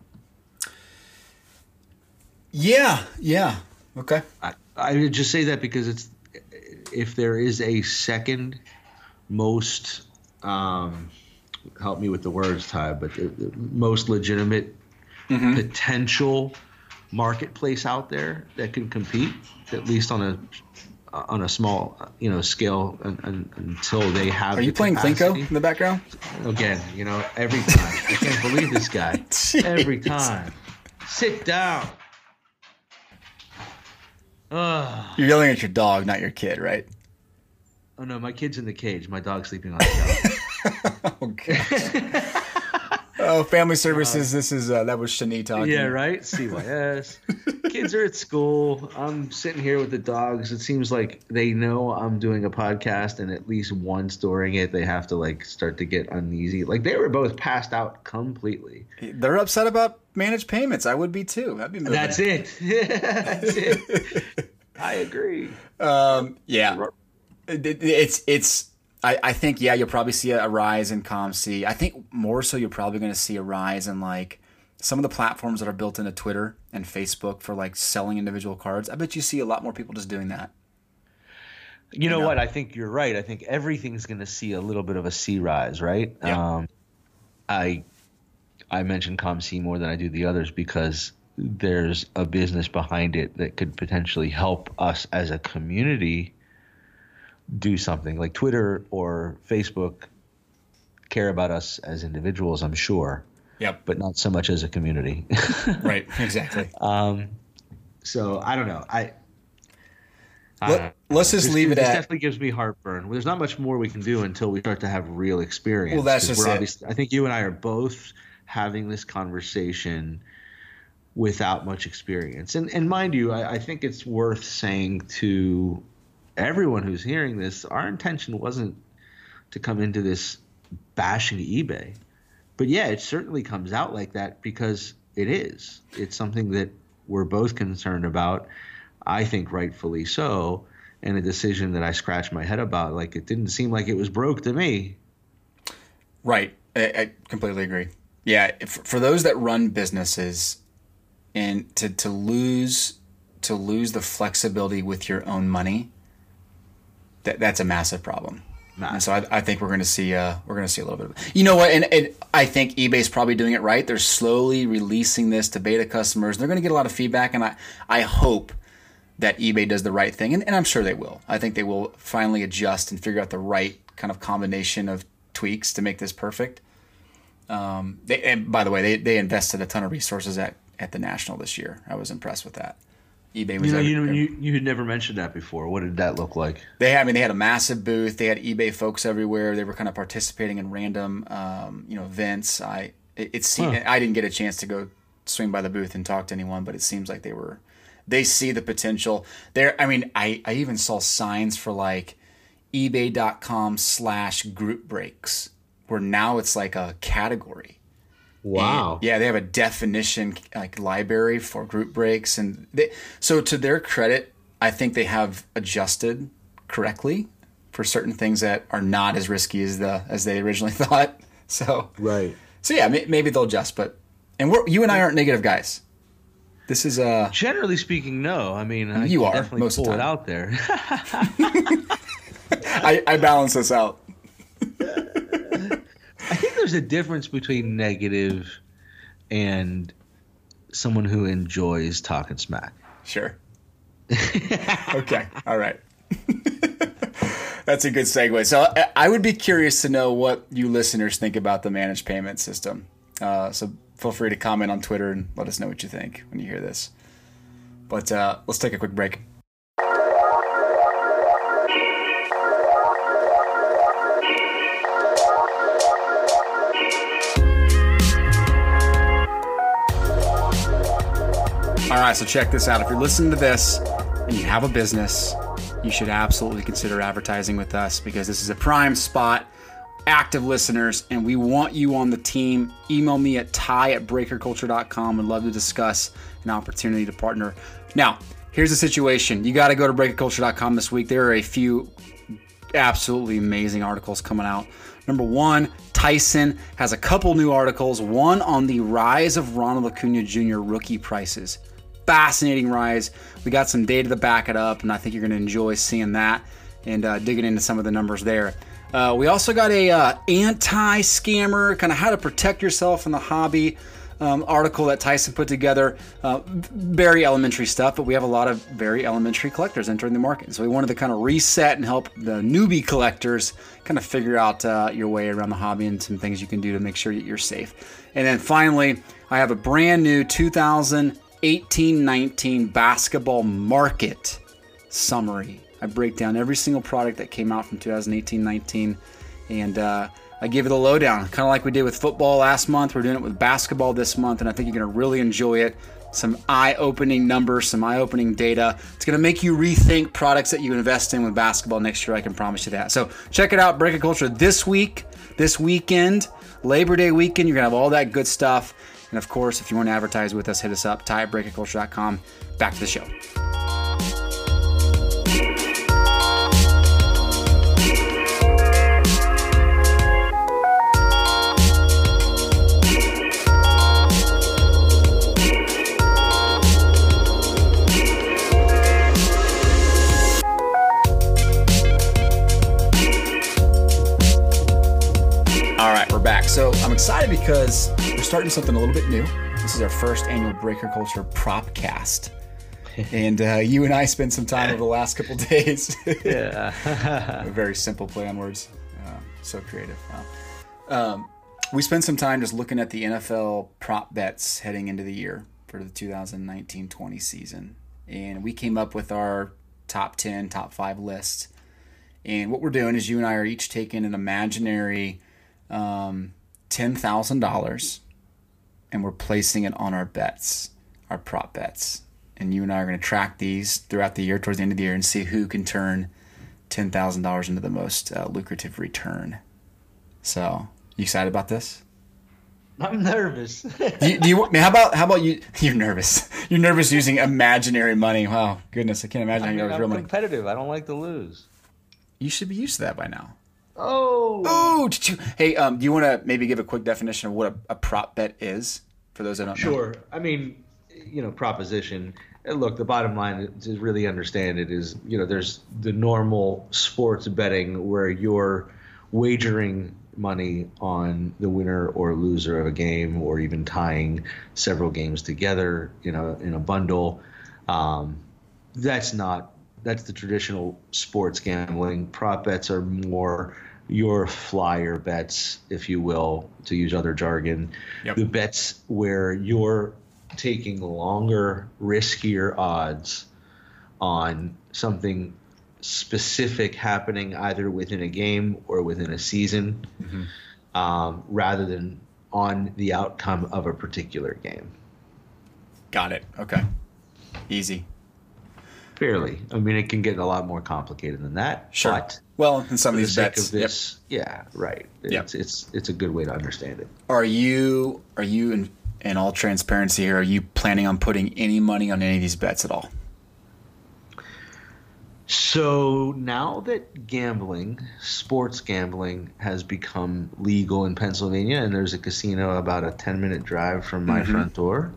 Yeah. Yeah. Okay. I, I would just say that because it's if there is a second most um, help me with the words, Ty, but the, the most legitimate mm-hmm. potential marketplace out there that can compete, at least on a on a small you know scale, and, and, until they have. Are you playing Plinko in the background? Again, you know, every time. I can't believe this guy. Jeez. Every time. Sit down. Uh, You're yelling at your dog, not your kid, right? Oh, no, my kid's in the cage. My dog's sleeping on the couch. Oh, gosh. Oh, family services. Uh, this is uh, that was Shani talking. Yeah, right. C Y S. Kids are at school. I'm sitting here with the dogs. It seems like they know I'm doing a podcast, and at least once during it, they have to like start to get uneasy. Like they were both passed out completely. They're upset about managed payments. I would be too. That'd be moving. That's it. That's it. I agree. Um, yeah, it, it, it's it's. I, I think, yeah, you'll probably see a rise in ComC. I think more so you're probably going to see a rise in like some of the platforms that are built into Twitter and Facebook for like selling individual cards. I bet you see a lot more people just doing that. You, you know, know what? I think you're right. I think everything's going to see a little bit of a C rise, right? Yeah. Um, I I mentioned ComC more than I do the others because there's a business behind it that could potentially help us as a community do something. Like Twitter or Facebook care about us as individuals, I'm sure. Yep. But not so much as a community. Right. Exactly. Um, so I don't know. I, Let, I let's just this, leave it this at. This definitely gives me heartburn. Well, there's not much more we can do until we start to have real experience. Well, that's just we're it. Obviously, I think you and I are both having this conversation without much experience. And and mind you, I, I think it's worth saying to everyone who's hearing this, our intention wasn't to come into this bashing eBay. But yeah, it certainly comes out like that because it is. It's something that we're both concerned about, I think rightfully so, and a decision that I scratched my head about. Like, it didn't seem like it was broke to me. Right. I, I completely agree. Yeah, if, for those that run businesses, and to, to lose to lose the flexibility with your own money, That, that's a massive problem. Massive. And so I, I think we're going to see uh, we're going to see a little bit of it. You know what? And, and I think eBay's probably doing it right. They're slowly releasing this to beta customers. They're going to get a lot of feedback, and I, I hope that eBay does the right thing, and, and I'm sure they will. I think they will finally adjust and figure out the right kind of combination of tweaks to make this perfect. Um, they, and by the way, they, they invested a ton of resources at, at the National this year. I was impressed with that. eBay was you know, every, you, know every, you you had never mentioned that before. What did that look like? They had, I mean, they had a massive booth. They had eBay folks everywhere. They were kind of participating in random, um, you know, events. I it, it seemed, huh. I didn't get a chance to go swing by the booth and talk to anyone, but it seems like they were, they see the potential there. I mean, I, I even saw signs for like eBay dot com slash group breaks where now it's like a category. Wow. And yeah, they have a definition like library for group breaks, and they, so to their credit, I think they have adjusted correctly for certain things that are not as risky as the as they originally thought. So right. So yeah, may, maybe they'll adjust, but and we're you and I aren't negative guys. This is uh generally speaking, no. I mean, I you are definitely most of pull the time. it out there. I, I balance this out. I think there's a difference between negative and someone who enjoys talking smack. Sure. Okay. All right. That's a good segue. So I, I would be curious to know what you listeners think about the managed payment system. Uh, so feel free to comment on Twitter and let us know what you think when you hear this. But uh, let's take a quick break. All right, so check this out. If you're listening to this and you have a business, you should absolutely consider advertising with us because this is a prime spot, active listeners, and we want you on the team. Email me at ty at breaker culture dot com. I'd love to discuss an opportunity to partner. Now, here's the situation. You got to go to breaker culture dot com this week. There are a few absolutely amazing articles coming out. Number one, Tyson has a couple new articles, one on the rise of Ronald Acuna Junior rookie prices. Fascinating rise. We got some data to back it up, and I think you're going to enjoy seeing that and uh, digging into some of the numbers there. Uh, we also got a uh, anti-scammer, kind of how to protect yourself in the hobby um, article that Tyson put together. Uh, very elementary stuff, but we have a lot of very elementary collectors entering the market. So we wanted to kind of reset and help the newbie collectors kind of figure out uh, your way around the hobby and some things you can do to make sure that you're safe. And then finally, I have a brand new two thousand eighteen nineteen basketball market summary. I break down every single product that came out from two thousand eighteen nineteen, and uh, I give it a lowdown, kind of like we did with football last month. We're doing it with basketball this month, and I think you're going to really enjoy it. Some eye-opening numbers, some eye-opening data. It's going to make you rethink products that you invest in with basketball next year. I can promise you that. So check it out, Breaker Culture, this week, this weekend, Labor Day weekend. You're going to have all that good stuff. And of course, if you want to advertise with us, hit us up, ty at breaker culture dot com. Back to the show. All right, we're back. So I'm excited because we're starting something a little bit new. This is our first annual Breaker Culture Propcast. And uh, you and I spent some time over the last couple days. Yeah. A very simple play on words. Uh, so creative. Wow. Um, we spent some time just looking at the N F L prop bets heading into the year for the two thousand nineteen twenty season. And we came up with our top ten, top five list. And what we're doing is you and I are each taking an imaginary um, ten thousand dollars and we're placing it on our bets, our prop bets. And you and I are going to track these throughout the year, towards the end of the year, and see who can turn ten thousand dollars into the most uh, lucrative return. So, you excited about this? I'm nervous. do you, do you, how about how about you? You're nervous. You're nervous using imaginary money. Wow, goodness, I can't imagine I how mean, you're I'm real money. competitive. I don't like to lose. You should be used to that by now. Oh. Oh, did you? Hey, um, do you want to maybe give a quick definition of what a, a prop bet is for those that don't know? Sure. I mean, you know, proposition. Look, the bottom line to really understand it is, you know, there's the normal sports betting where you're wagering money on the winner or loser of a game, or even tying several games together, you know, in a bundle. Um, that's not that's the traditional sports gambling. Prop bets are more your flyer bets, if you will, to use other jargon. Yep. The bets where you're taking longer, riskier odds on something specific happening either within a game or within a season, mm-hmm. um, rather than on the outcome of a particular game. Got it. Okay. Easy. fairly. I mean, it can get a lot more complicated than that. Sure. But well, in some for of the these sake bets, of this, yep. yeah, right. It's, Yep. it's it's a good way to understand it. Are you are you in, in all transparency here? Are you planning on putting any money on any of these bets at all? So now that gambling, sports gambling, has become legal in Pennsylvania, and there's a casino about a ten-minute drive from my mm-hmm. front door,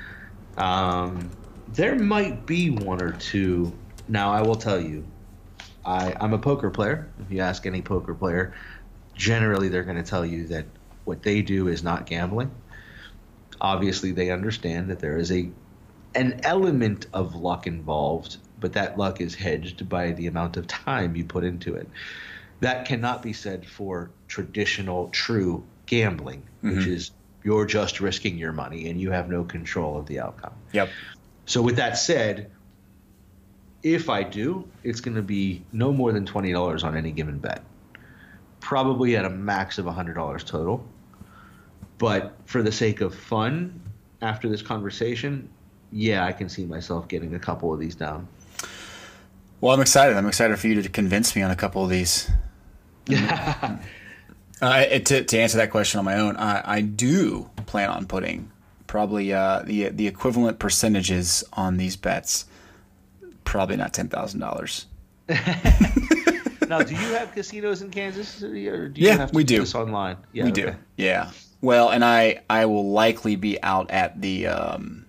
um, there might be one or two. Now, I will tell you, I, I'm a poker player. If you ask any poker player, generally they're going to tell you that what they do is not gambling. Obviously, they understand that there is a an element of luck involved, but that luck is hedged by the amount of time you put into it. That cannot be said for traditional, true gambling, mm-hmm. which is you're just risking your money and you have no control of the outcome. Yep. So with that said, if I do, it's going to be no more than twenty dollars on any given bet, probably at a max of one hundred dollars total. But for the sake of fun, after this conversation, yeah, I can see myself getting a couple of these down. Well, I'm excited. I'm excited for you to convince me on a couple of these. uh, to, to answer that question on my own, I, I do plan on putting probably uh, the the equivalent percentages on these bets. Probably not ten thousand dollars. Now, do you have casinos in Kansas City, or do you yeah, have to we do do. this online? Yeah, we okay. do. Yeah. Well, and I, I will likely be out at the um,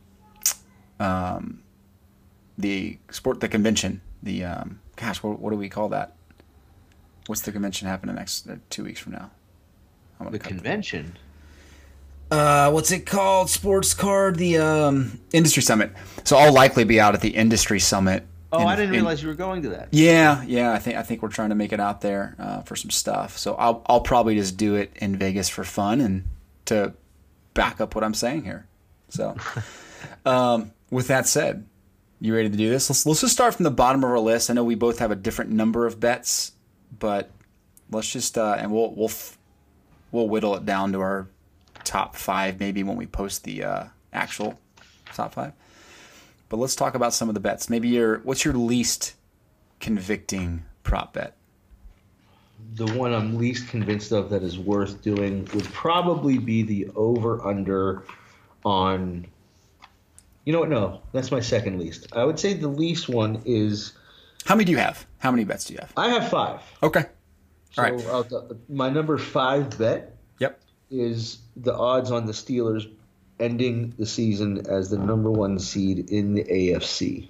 um, the sport the convention. The um, gosh, what, what do we call that? What's the convention happening next uh, two weeks from now? The convention. Uh, what's it called? Sports card, the um, industry summit. So I'll likely be out at the industry summit. Oh, in, I didn't in, realize you were going to that. Yeah, yeah. I think I think we're trying to make it out there uh, for some stuff. So I'll I'll probably just do it in Vegas for fun and to back up what I'm saying here. So, um, with that said, you ready to do this? Let's let's just start from the bottom of our list. I know we both have a different number of bets, but let's just uh, and we'll we'll we'll whittle it down to our top five maybe when we post the uh, actual top five. But let's talk about some of the bets. Maybe your what's your least convicting prop bet? The one I'm least convinced of that is worth doing would probably be the over-under on – you know what? No, that's my second least. I would say the least one is – How many do you have? How many bets do you have? I have five. Okay. So all right. uh, my number five bet yep. is the odds on the Steelers ending the season as the number one seed in the A F C.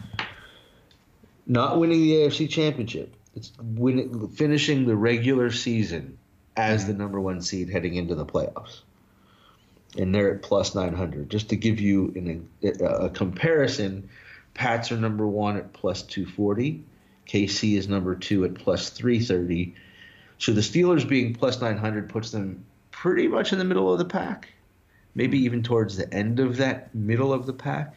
Not winning the A F C championship. It's winning, finishing the regular season as the number one seed heading into the playoffs. And they're at plus nine hundred. Just to give you an, a, a comparison, Pats are number one at plus two forty. K C is number two at plus three thirty. So the Steelers being plus nine hundred puts them pretty much in the middle of the pack, maybe even towards the end of that middle of the pack.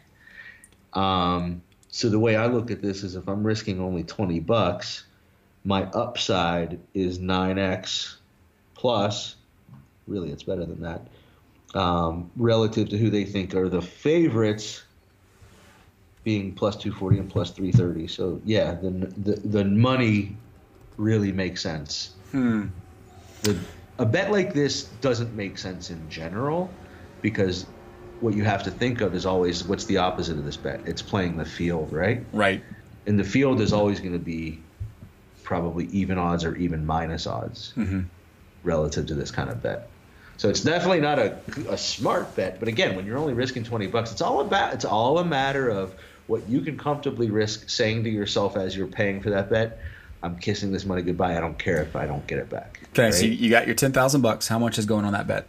Um, so the way I look at this is if I'm risking only twenty bucks, my upside is nine x plus. Really, it's better than that. Um, relative to who they think are the favorites, being plus two forty and plus three thirty. So, yeah, the the, the money really makes sense. Hmm. The, a bet like this doesn't make sense in general because what you have to think of is always what's the opposite of this bet. It's playing the field, right? Right. And the field is always going to be probably even odds or even minus odds mm-hmm. relative to this kind of bet. So it's definitely not a, a smart bet. But again, when you're only risking twenty bucks, it's all about it's all a matter of what you can comfortably risk saying to yourself as you're paying for that bet. I'm kissing this money goodbye. I don't care if I don't get it back. Okay, right? so you got your ten thousand bucks. How much is going on that bet?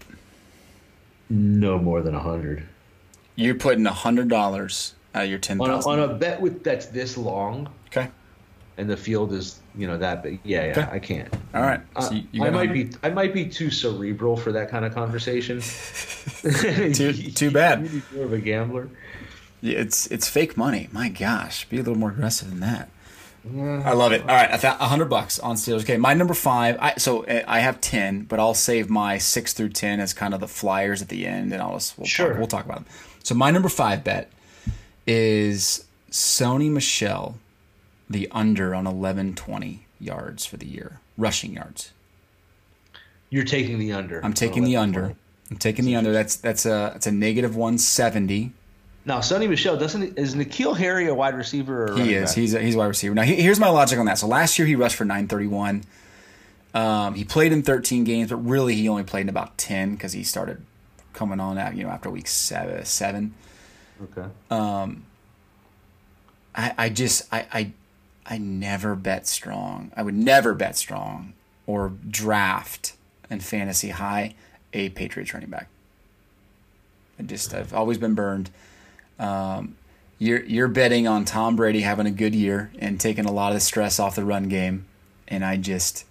No more than a hundred. You're putting a hundred dollars out of your ten thousand on, on a bet with that's this long. Okay. And the field is, you know, that big. Yeah, yeah, okay. I can't. All right. So uh, you, you I might be, I might be too cerebral for that kind of conversation. too, too bad. You're more of a gambler. Yeah, it's it's fake money. My gosh, be a little more aggressive than that. Yeah. I love it. All right, I thought a hundred bucks on Steelers. Okay, my number five. I so I have ten, but I'll save my six through ten as kind of the flyers at the end, and I'll just we'll sure talk, we'll talk about them. So my number five bet is Sony Michel, the under on eleven twenty yards for the year, rushing yards. You're taking the under. I'm taking the under. I'm taking the under. That's that's a that's a negative one seventy. Now, Sonny Michel, doesn't is N'Keal Harry a wide receiver? Or he is. Back? He's a, he's a wide receiver. Now, he, here's my logic on that. So last year he rushed for nine thirty-one. Um, he played in thirteen games, but really he only played in about ten because he started coming on out, you know, after week seven. seven. Okay. Um, I I just I, I I never bet strong. I would never bet strong or draft in fantasy high a Patriots running back. I just I've always been burned. Um, you're you're betting on Tom Brady having a good year and taking a lot of the stress off the run game, and I just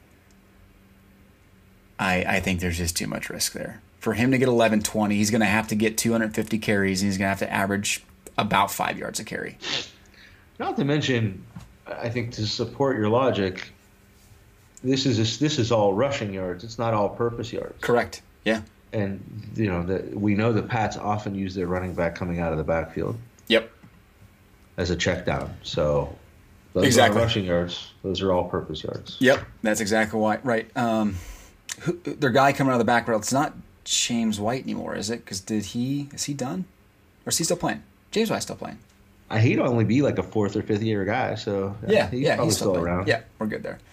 I I think there's just too much risk there. For him to get eleven twenty, he's going to have to get two hundred fifty carries, and he's going to have to average about five yards a carry. Not to mention, I think to support your logic, this is a, this is all rushing yards. It's not all purpose yards. Correct. Yeah. And, you know, the, we know the Pats often use their running back coming out of the backfield. Yep. As a check down. So those exactly. are rushing yards. Those are all purpose yards. Yep. That's exactly why. Right. Um, who, their guy coming out of the backfield, it's not James White anymore, is it? Because did he, is he done? Or is he still playing? James White's still playing. Uh, he'd only be like a fourth or fifth year guy. So yeah, he's yeah, probably he's still, still around. Yeah, we're good there.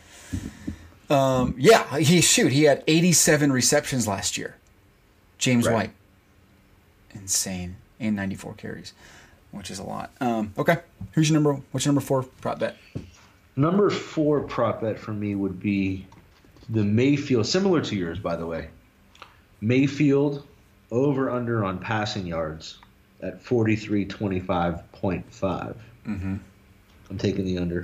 Um, yeah, he shoot. He had eighty-seven receptions last year. James right. White, insane, and ninety-four carries, which is a lot. Um, okay, who's your number? What's your number four prop bet? Number four prop bet for me would be the Mayfield, similar to yours, by the way. Mayfield over under on passing yards at forty-three twenty-five point five. Mm-hmm. I'm taking the under.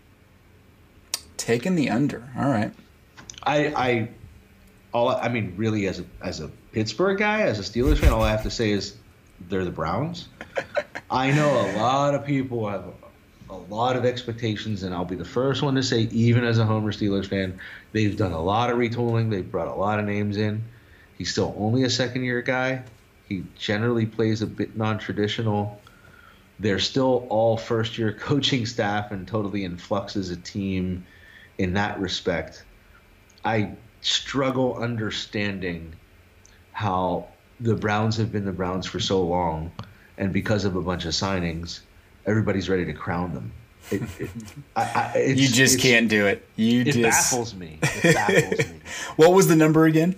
Taking the under. All right. I I all I mean really as a as a Pittsburgh guy, as a Steelers fan, all I have to say is they're the Browns. I know a lot of people have a lot of expectations, and I'll be the first one to say, even as a Homer Steelers fan, they've done a lot of retooling. They've brought a lot of names in. He's still only a second-year guy. He generally plays a bit non-traditional. They're still all first-year coaching staff and totally in flux as a team in that respect. I struggle understanding how the Browns have been the Browns for so long, and because of a bunch of signings, everybody's ready to crown them. It, it, I, I, it's, you just can't do it. You it just baffles me. It baffles me. What was the number again?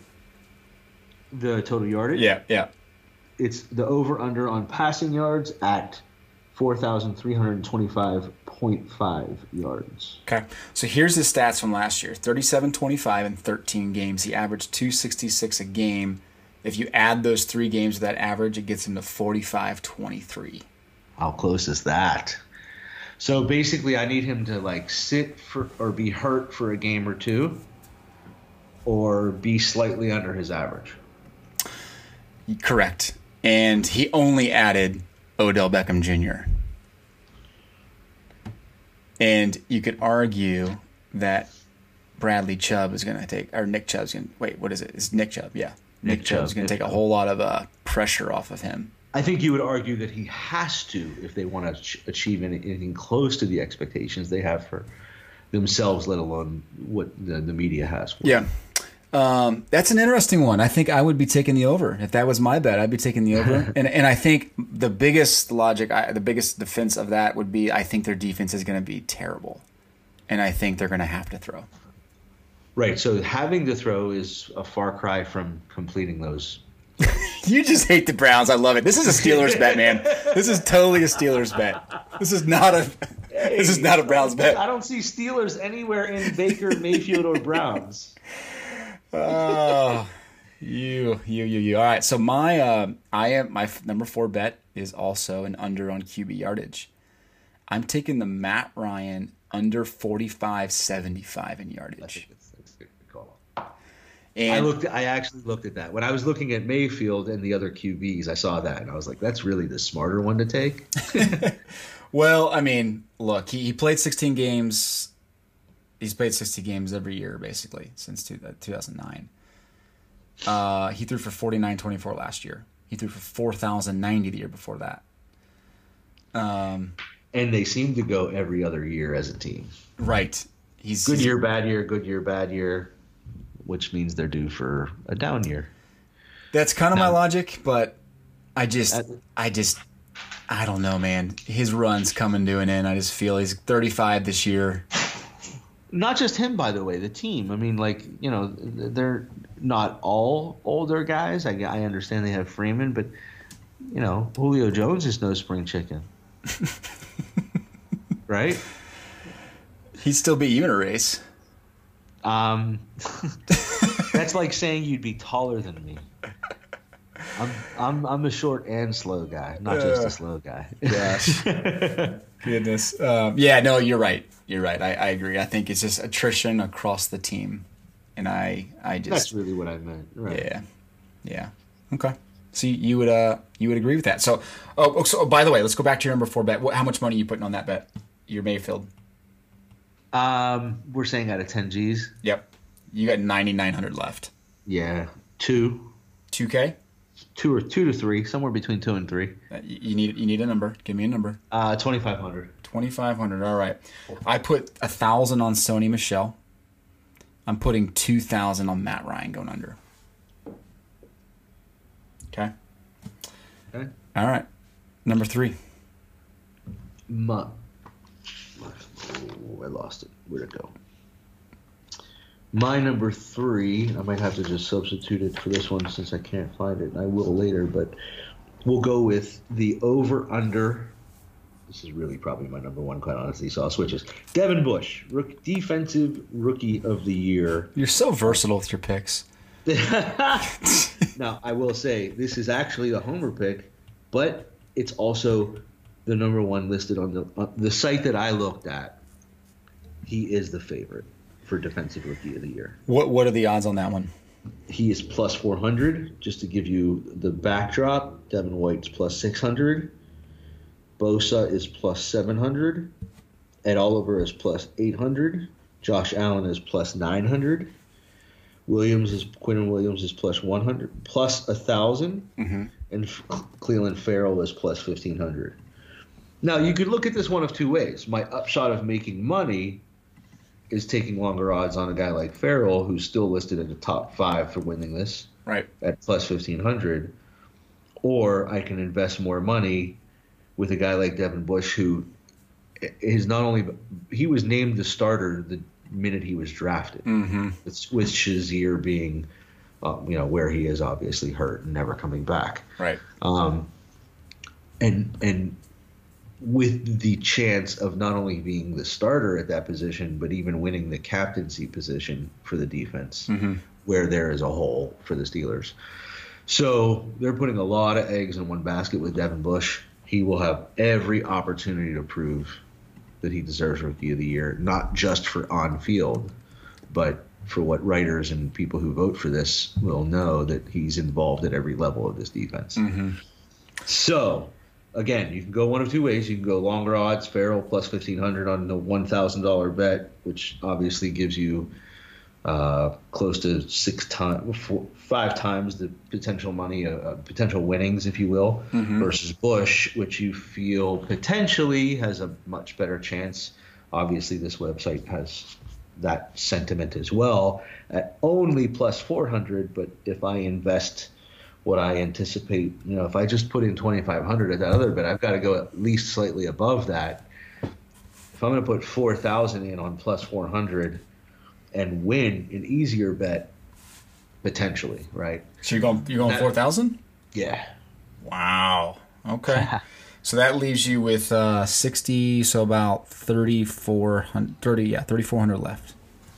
The total yardage? Yeah, yeah. It's the over-under on passing yards at four thousand three hundred twenty-five point five yards. Okay. So here's his stats from last year. thirty-seven twenty-five in thirteen games. He averaged two sixty-six a game. If you add those three games to that average, it gets him to forty-five twenty-three. How close is that? So basically I need him to like sit for or be hurt for a game or two or be slightly under his average. Correct. And he only added Odell Beckham Junior And you could argue that Bradley Chubb is going to take, or Nick Chubb's going to, wait, what is it? It's Nick Chubb, yeah. Nick, Nick Chubb's going to take a whole lot of uh, pressure off of him. I think you would argue that he has to if they want to ch- achieve any, anything close to the expectations they have for themselves, let alone what the, the media has for yeah. them. Um, that's an interesting one. I think I would be taking the over. If that was my bet, I'd be taking the over. and and I think the biggest logic, I, the biggest defense of that would be I think their defense is going to be terrible. And I think they're going to have to throw. Right. So having to throw is a far cry from completing those. You just hate the Browns. I love it. This is a Steelers bet, man. This is totally a Steelers bet. This is not a hey, this is not a Browns bet. I don't see Steelers anywhere in Baker, Mayfield, or Browns. Oh, you, you, you, you. All right. So my, uh, I am my number four bet is also an under on Q B yardage. I'm taking the Matt Ryan under forty-five seventy-five in yardage. I think that's, that's a good call. And I looked. I actually looked at that when I was looking at Mayfield and the other Q Bs. I saw that and I was like, "That's really the smarter one to take." Well, I mean, look, he, he played sixteen games. He's played sixty games every year, basically, since two thousand nine. Uh, he threw for forty-nine twenty-four last year. He threw for four thousand ninety the year before that. Um, and they seem to go every other year as a team. Right. He's Good he's- year, bad year, good year, bad year, which means they're due for a down year. That's kind of my Now- logic, but I just, That- I just, I don't know, man. His run's coming to an end. I just feel he's thirty-five this year. Not just him, by the way, the team. I mean, like, you know, they're not all older guys. I, I understand they have Freeman, but, you know, Julio Jones is no spring chicken. Right? He'd still beat you in a race. Um, that's like saying you'd be taller than me. I'm I'm I'm a short and slow guy, not just a slow guy. Gosh. Goodness. Um, yeah, no, you're right. You're right. I, I agree. I think it's just attrition across the team. And I, I just. That's really what I meant. Right. Yeah. Yeah. Okay. So you, you would uh you would agree with that. So oh so oh, by the way, let's go back to your number four bet. What, how much money are you putting on that bet? Your Mayfield. Um, we're saying out of ten G's. Yep. You got ninety-nine hundred left. Yeah, two, two K? two or two to three, somewhere between two and three. Uh, you you need you need a number. Give me a number. Uh, twenty five hundred. twenty-five hundred. All right. I put one thousand on Sony Michelle. I'm putting two thousand on Matt Ryan going under. Okay. Okay. All right. Number three. My, oh, I lost it. Where'd it go? My number three, I might have to just substitute it for this one since I can't find it. I will later, but we'll go with the over-under. This is really probably my number one, quite honestly, so I'll switch this. Devin Bush, rook, defensive rookie of the year. You're so versatile with your picks. Now, I will say, this is actually the homer pick, but it's also the number one listed on the uh, the site that I looked at. He is the favorite for defensive rookie of the year. What What are the odds on that one? He is plus four hundred. Just to give you the backdrop, Devin White's plus six hundred. Bosa is plus seven hundred. Ed Oliver is plus eight hundred. Josh Allen is plus nine hundred. Williams is Quinton Williams is plus one hundred, plus one thousand. Mm-hmm. And F- Cleveland Farrell is plus fifteen hundred. Now, you could look at this one of two ways. My upshot of making money is taking longer odds on a guy like Farrell, who's still listed in the top five for winning this Right. at plus fifteen hundred. Or I can invest more money with a guy like Devin Bush, who is not only – he was named the starter the minute he was drafted, Mm-hmm. with, with Shazier being uh, – you know, where he is obviously hurt and never coming back. Right. Um, and and with the chance of not only being the starter at that position, but even winning the captaincy position for the defense, Mm-hmm. where there is a hole for the Steelers. So they're putting a lot of eggs in one basket with Devin Bush. He will have every opportunity to prove that he deserves Rookie of the Year, not just for on field, but for what writers and people who vote for this will know, that he's involved at every level of this defense. Mm-hmm. So, again, you can go one of two ways. You can go longer odds, Farrell plus fifteen hundred on the one thousand dollars bet, which obviously gives you uh, close to six times, four, five times the potential money, uh, potential winnings, if you will, Mhm. versus Bush, which you feel potentially has a much better chance. Obviously, this website has that sentiment as well at only plus four hundred, but if I invest what I anticipate, you know, if I just put in twenty-five hundred at that other bet, I've got to go at least slightly above that. If I'm going to put four thousand in on plus four hundred and win an easier bet, potentially, right? So you're going you're going That- four thousand? Yeah. Wow. Okay. So that leaves you with uh, sixty, so about thirty-four hundred, thirty, yeah, thirty-four hundred left.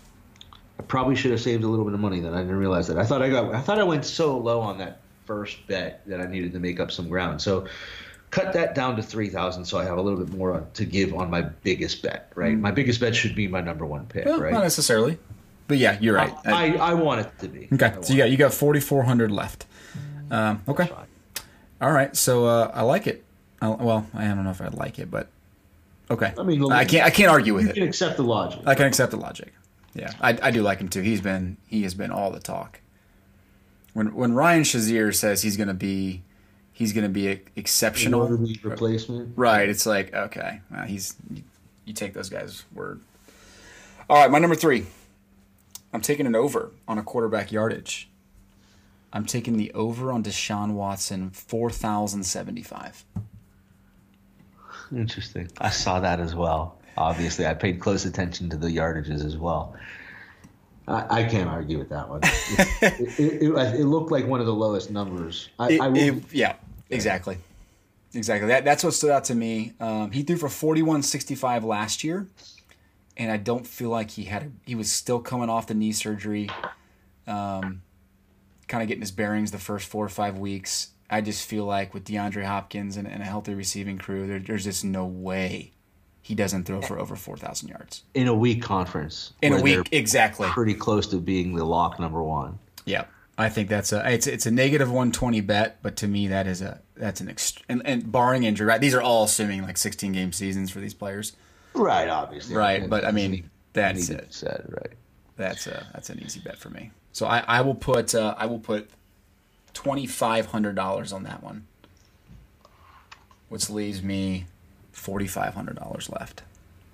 I probably should have saved a little bit of money then. I didn't realize that. I thought I got I thought I went so low on that first bet that I needed to make up some ground. So cut that down to three thousand so I have a little bit more to give on my biggest bet, right? My biggest bet should be my number one pick, Well, right? not necessarily. But yeah, you're right. I, I, I want it to be. okay. I So want you got you got forty-four hundred left. Um, okay. it. All right. So uh, I like it. I, well, I don't know if I like it, but okay. I mean, I can't I can't argue with You can it. accept the logic. I can accept the logic. Yeah, I, I do like him too. He's been he has been all the talk. When when Ryan Shazier says he's going to be, he's going to be exceptional. Replacement. Right. It's like, okay, well, he's you, you take those guys' word. All right, my number three. I'm taking an over on a quarterback yardage. I'm taking the over on Deshaun Watson, four thousand seventy-five. Interesting. I saw that as well. Obviously, I paid close attention to the yardages as well. I, I can't argue with that one. It, it, it, it looked like one of the lowest numbers. I, it, I will, it, yeah, exactly. Exactly. That, that's what stood out to me. Um, he threw for forty-one sixty-five last year, and I don't feel like he had. A, he was still coming off the knee surgery, um, kind of getting his bearings the first four or five weeks. I just feel like with DeAndre Hopkins and, and a healthy receiving crew, there, there's just no way he doesn't throw for over four thousand yards. In a weak conference. In a week, exactly. Pretty close to being the lock number one. Yeah. I think that's a it's it's a negative one twenty bet, but to me that is a that's an ext- and, and barring injury, right? These are all assuming like sixteen game seasons for these players. Right, obviously. Right, but I mean that's it. Said, right. That's a that's an easy bet for me. So I, I will put uh, I will put twenty-five hundred dollars on that one, which leaves me forty-five hundred dollars left.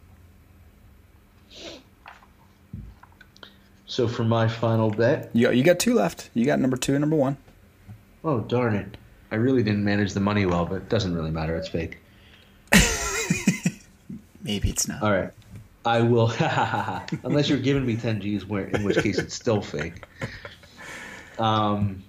So for my final bet, you you got two left. You got number two and number one. Oh darn it! I really didn't manage the money well, but it doesn't really matter. It's fake. Maybe it's not. All right, I will. Unless you're giving me ten G's, where in which case it's still fake. Um.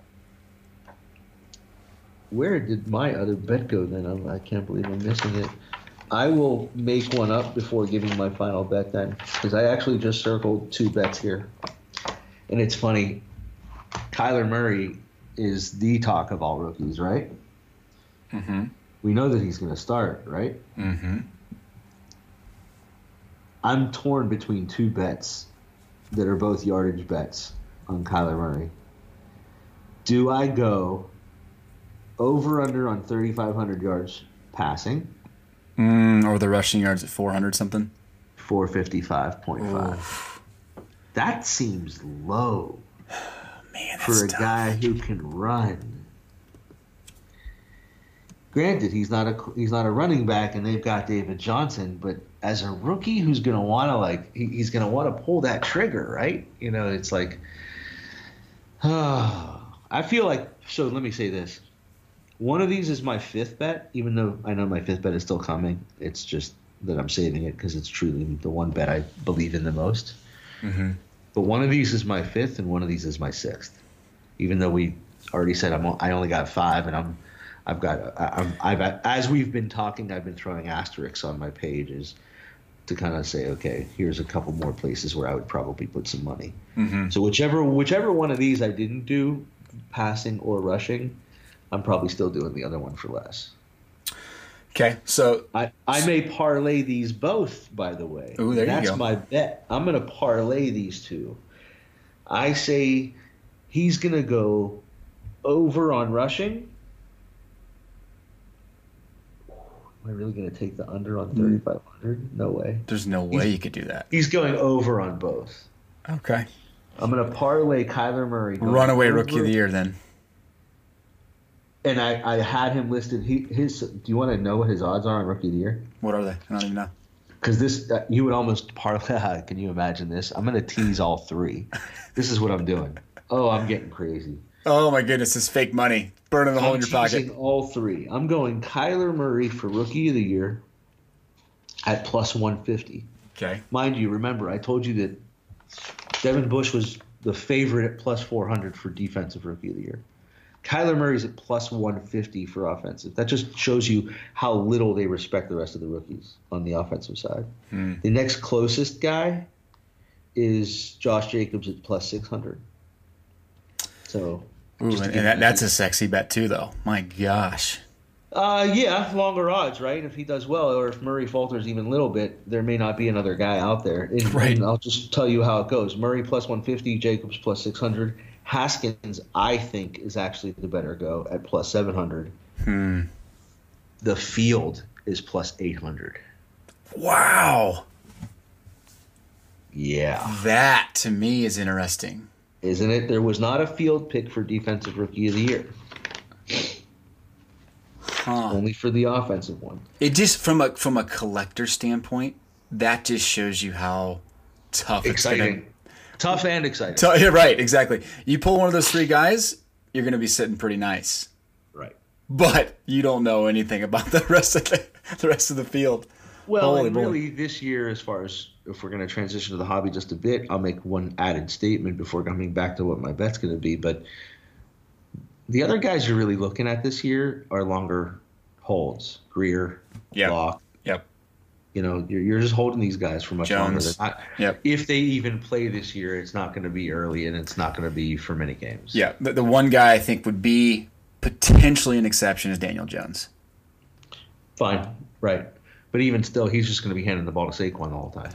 Where did my other bet go then? I'm, I can't believe I'm missing it. I will make one up before giving my final bet then, because I actually just circled two bets here. And it's funny. Kyler Murray is the talk of all rookies, right? Mm-hmm. We know that he's going to start, right? Mm-hmm. I'm torn between two bets that are both yardage bets on Kyler Murray. Do I go over under on thirty-five hundred yards passing? Mm, or the rushing yards at four hundred something? four fifty-five point five. That seems low. Man, that's for a tough. guy who can run. Granted, he's not a he's not a running back, and they've got David Johnson. But as a rookie, who's going to want to like he, he's going to want to pull that trigger, right? You know, it's like, oh, I feel like. So let me say this: one of these is my fifth bet, even though I know my fifth bet is still coming. It's just that I'm saving it because it's truly the one bet I believe in the most. Mm-hmm. But one of these is my fifth, and one of these is my sixth. Even though we already said I'm, I only got five, and I'm, I've got, I'm, I've, as we've been talking, I've been throwing asterisks on my pages to kind of say, okay, here's a couple more places where I would probably put some money. Mm-hmm. So whichever, whichever one of these I didn't do, passing or rushing, I'm probably still doing the other one for less. Okay, so I, I may parlay these both, by the way. Ooh, there you That's go. my bet. I'm going to parlay these two. I say he's going to go over on rushing. Am I really going to take the under on thirty-five hundred? No way. there's no way you could do that. He's going over on both. Okay. I'm going to parlay Kyler Murray. going Runaway over. rookie of the year then. And I, I had him listed. He, his. Do you want to know what his odds are on rookie of the year? What are they? I don't even know. Because this, uh, you would almost parlay. Can you imagine this? I'm going to tease all three. This is what I'm doing. Oh, I'm getting crazy. Oh my goodness, it's fake money. Burning a hole I'm in your pocket. teasing all three. I'm going Kyler Murray for rookie of the year at plus one fifty. Okay. Mind you, remember, I told you that Devin Bush was the favorite at plus four hundred for defensive rookie of the year. Kyler Murray's at plus one fifty for offensive. That just shows you how little they respect the rest of the rookies on the offensive side. Hmm. The next closest guy is Josh Jacobs at plus six hundred. So, Ooh, just to and, give and that, you- that's a sexy bet too, though. My gosh. Uh, yeah, longer odds, right? If he does well, or if Murray falters even a little bit, there may not be another guy out there. And, Right. and I'll just tell you how it goes. Murray plus one fifty, Jacobs plus six hundred. Haskins, I think, is actually the better go at plus seven hundred. Hmm. The field is plus eight hundred. Wow. Yeah. That to me is interesting. Isn't it? There was not a field pick for defensive rookie of the year. Huh. Only for the offensive one. It just from a from a collector standpoint, that just shows you how tough Exciting. it's going to Tough and exciting. T- yeah, right, exactly. You pull one of those three guys, you're going to be sitting pretty nice. Right. But you don't know anything about the rest of the, the rest of the field. Well, Holy and boy. really, this year, as far as if we're going to transition to the hobby just a bit, I'll make one added statement before coming back to what my bet's going to be. But the other guys you're really looking at this year are longer holds. Greer, Yep. Block. Yep. You know, you're, you're just holding these guys for much longer. Jones. Than not, Yep. If they even play this year, it's not going to be early, and it's not going to be for many games. Yeah, the, the one guy I think would be potentially an exception is Daniel Jones. Fine, right. But even still, he's just going to be handing the ball to Saquon the whole time.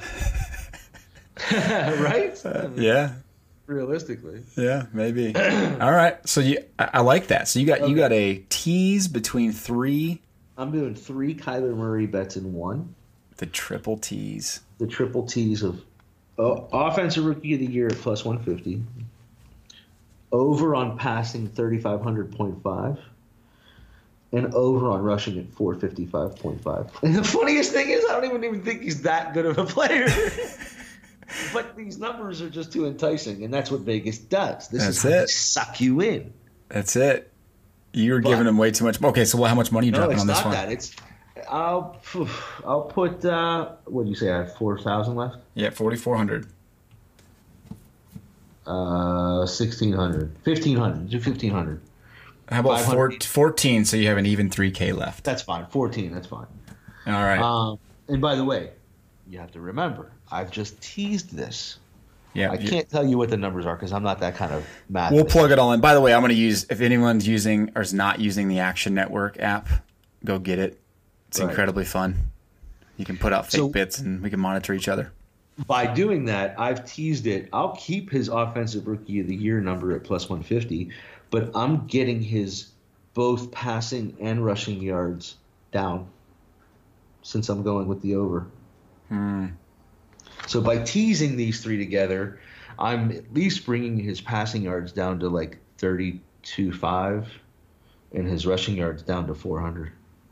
Right? I mean, Yeah. realistically. Yeah, maybe. All right. So you, I, I like that. So you got Okay. you got a tease between three, I'm doing three Kyler Murray bets in one. the triple tease. The triple T's of uh, offensive rookie of the year at plus one fifty. Over on passing thirty-five hundred point five. And over on rushing at four fifty-five point five. And the funniest thing is, I don't even, even think he's that good of a player. But these numbers are just too enticing, and that's what Vegas does. This That's is how it. they suck you in. That's it. You're But- giving him way too much. Okay, so how much money are you No, dropping it's on this not one? that. It's I'll I'll put uh, what do you say? I have four thousand left. Yeah, forty-four hundred. Uh, sixteen hundred, fifteen hundred. Do fifteen hundred. How about four, five hundred. fourteen? So you have an even three K left. That's fine. Fourteen. That's fine. All right. Um, and by the way, you have to remember, I've just teased this. yeah. I you- can't tell you what the numbers are because I'm not that kind of math. We'll plug it all in. By the way, I'm going to use, if anyone's using or is not using the Action Network app, go get it. It's Right. incredibly fun. You can put out fake So- bits and we can monitor each other. By doing that, I've teased it. I'll keep his offensive rookie of the year number at plus one fifty, but I'm getting his both passing and rushing yards down since I'm going with the over. Hmm. So by teasing these three together, I'm at least bringing his passing yards down to like thirty-two point five and his rushing yards down to four hundred.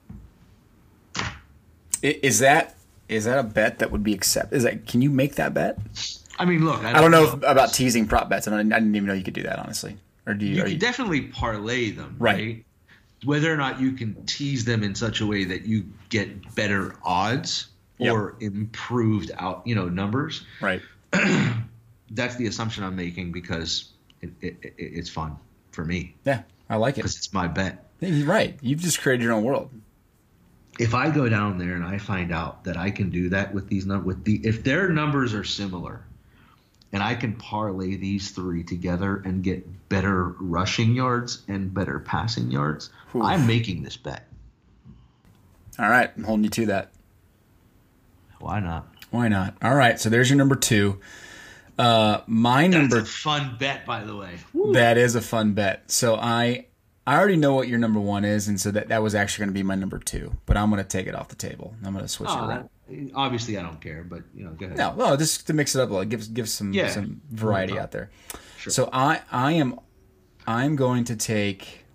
I- Is that is that a bet that would be accepted? Is that Can you make that bet? I mean, look, I don't, I don't know if, about teasing prop bets. I, don't, I didn't even know you could do that, honestly. Or do you? You are can you- definitely parlay them, Right. right? Whether or not you can tease them in such a way that you get better odds Yep. or improved out, you know, numbers. right. That's the assumption I'm making because it, it, it, it's fun for me Yeah, I like it. because it's my bet. Yeah, you're right. You've just created your own world. If I go down there and I find out that I can do that with these num- with the if their numbers are similar, and I can parlay these three together and get better rushing yards and better passing yards, Oof. I'm making this bet. All right, I'm holding you to that. Why not? Why not? All right, so there's your number two. Uh, my number That's a fun bet, by the way. that is a fun bet. So I I already know what your number one is, and so that, that was actually going to be my number two. But I'm going to take it off the table. I'm going to switch it Oh, around. obviously, I don't care, but you know, go ahead. No, no, just to mix it up a little, give give some Yeah. some variety No, no. out there. Sure. So I I am I'm going to take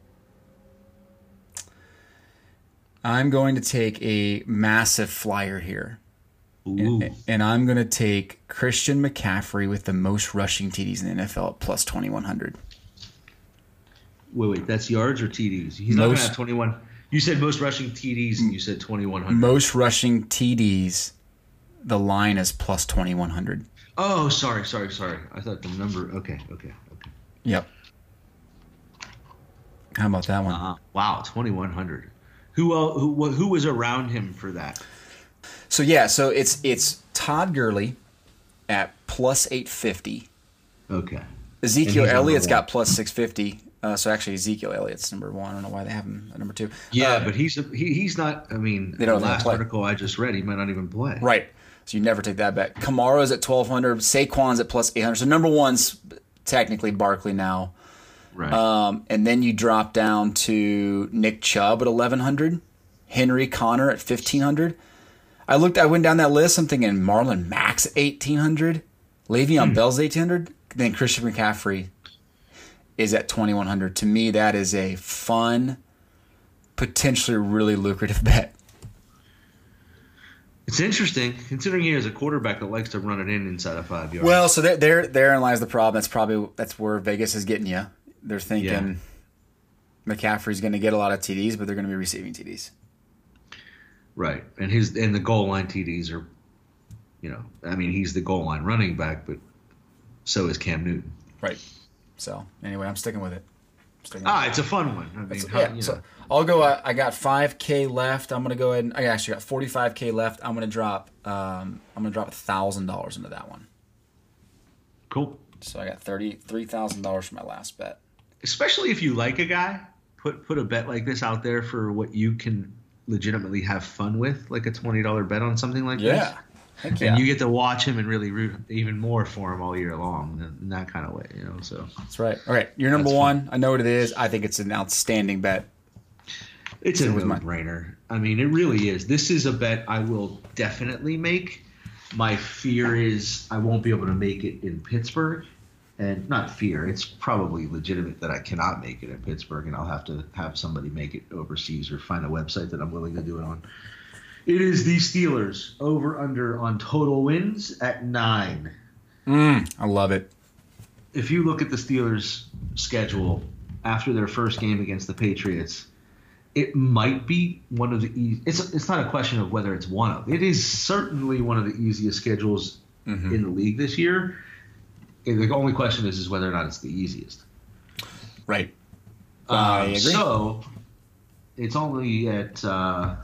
I'm going to take a massive flyer here. Ooh. And, and I'm going to take Christian McCaffrey with the most rushing T Ds in the N F L at plus twenty-one hundred. Wait, wait, that's yards or T Ds? He's not going Most- to have twenty-one. You said most rushing T Ds, and you said twenty-one hundred. Most rushing T Ds, the line is plus twenty-one hundred. Oh, sorry, sorry, sorry. I thought the number. Okay, okay, okay. Yep. How about that one? Uh, wow, twenty-one hundred. Who uh, who who was around him for that? So yeah, so it's it's Todd Gurley at plus eight fifty. Okay. Ezekiel And he's Elliott's number one. got plus six fifty. Uh, so actually, Ezekiel Elliott's number one. I don't know why they have him at number two. Yeah, Uh, but he's he, he's not. I mean, They don't the even last play. article I just read, he might not even play. right. So you never take that bet. Kamara's at twelve hundred. Saquon's at plus eight hundred. So number one's technically Barkley now. Right. Um, and then you drop down to Nick Chubb at eleven hundred. Henry Connor at fifteen hundred. I looked. I went down that list. I'm thinking Marlon Max at eighteen hundred. Le'Veon Hmm. Bell's eighteen hundred. Then Christian McCaffrey is at twenty-one hundred. To me, that is a fun potentially really lucrative bet. It's interesting, considering he has a quarterback that likes to run it in inside of five yards. Well, so there, there, therein lies the problem. That's probably that's where Vegas is getting you. They're thinking yeah. McCaffrey's going to get a lot of T Ds, but they're going to be receiving T Ds. Right, and his and the goal line T Ds are, you know, I mean, he's the goal line running back, but so is Cam Newton. Right. So anyway, I'm sticking with it. Sticking ah, with it's it. a fun one. I mean, how, yeah. you know. So I'll go. Uh, I got five K left. I'm gonna go ahead and I actually got forty-five K left. I'm gonna drop. Um, I'm gonna drop a thousand dollars into that one. Cool. So I got thirty-three thousand dollars for my last bet. Especially if you like a guy, put put a bet like this out there for what you can legitimately have fun with, like a twenty dollar bet on something like yeah. this. Heck yeah. And you get to watch him and really root even more for him all year long in that kind of way, you know. So that's right. All right, you're number one. I know what it is. I think it's an outstanding bet. It's a no-brainer. I mean, it really is. This is a bet I will definitely make. My fear is I won't be able to make it in Pittsburgh. And not fear, it's probably legitimate that I cannot make it in Pittsburgh, and I'll have to have somebody make it overseas or find a website that I'm willing to do it on. It is the Steelers over under on total wins at nine. Mm, I love it. If you look at the Steelers' schedule after their first game against the Patriots, it might be one of the easy. It's it's not a question of whether it's one of. It is certainly one of the easiest schedules mm-hmm. in the league this year. And the only question is is whether or not it's the easiest. Right. Um, I agree. So it's only at. Uh,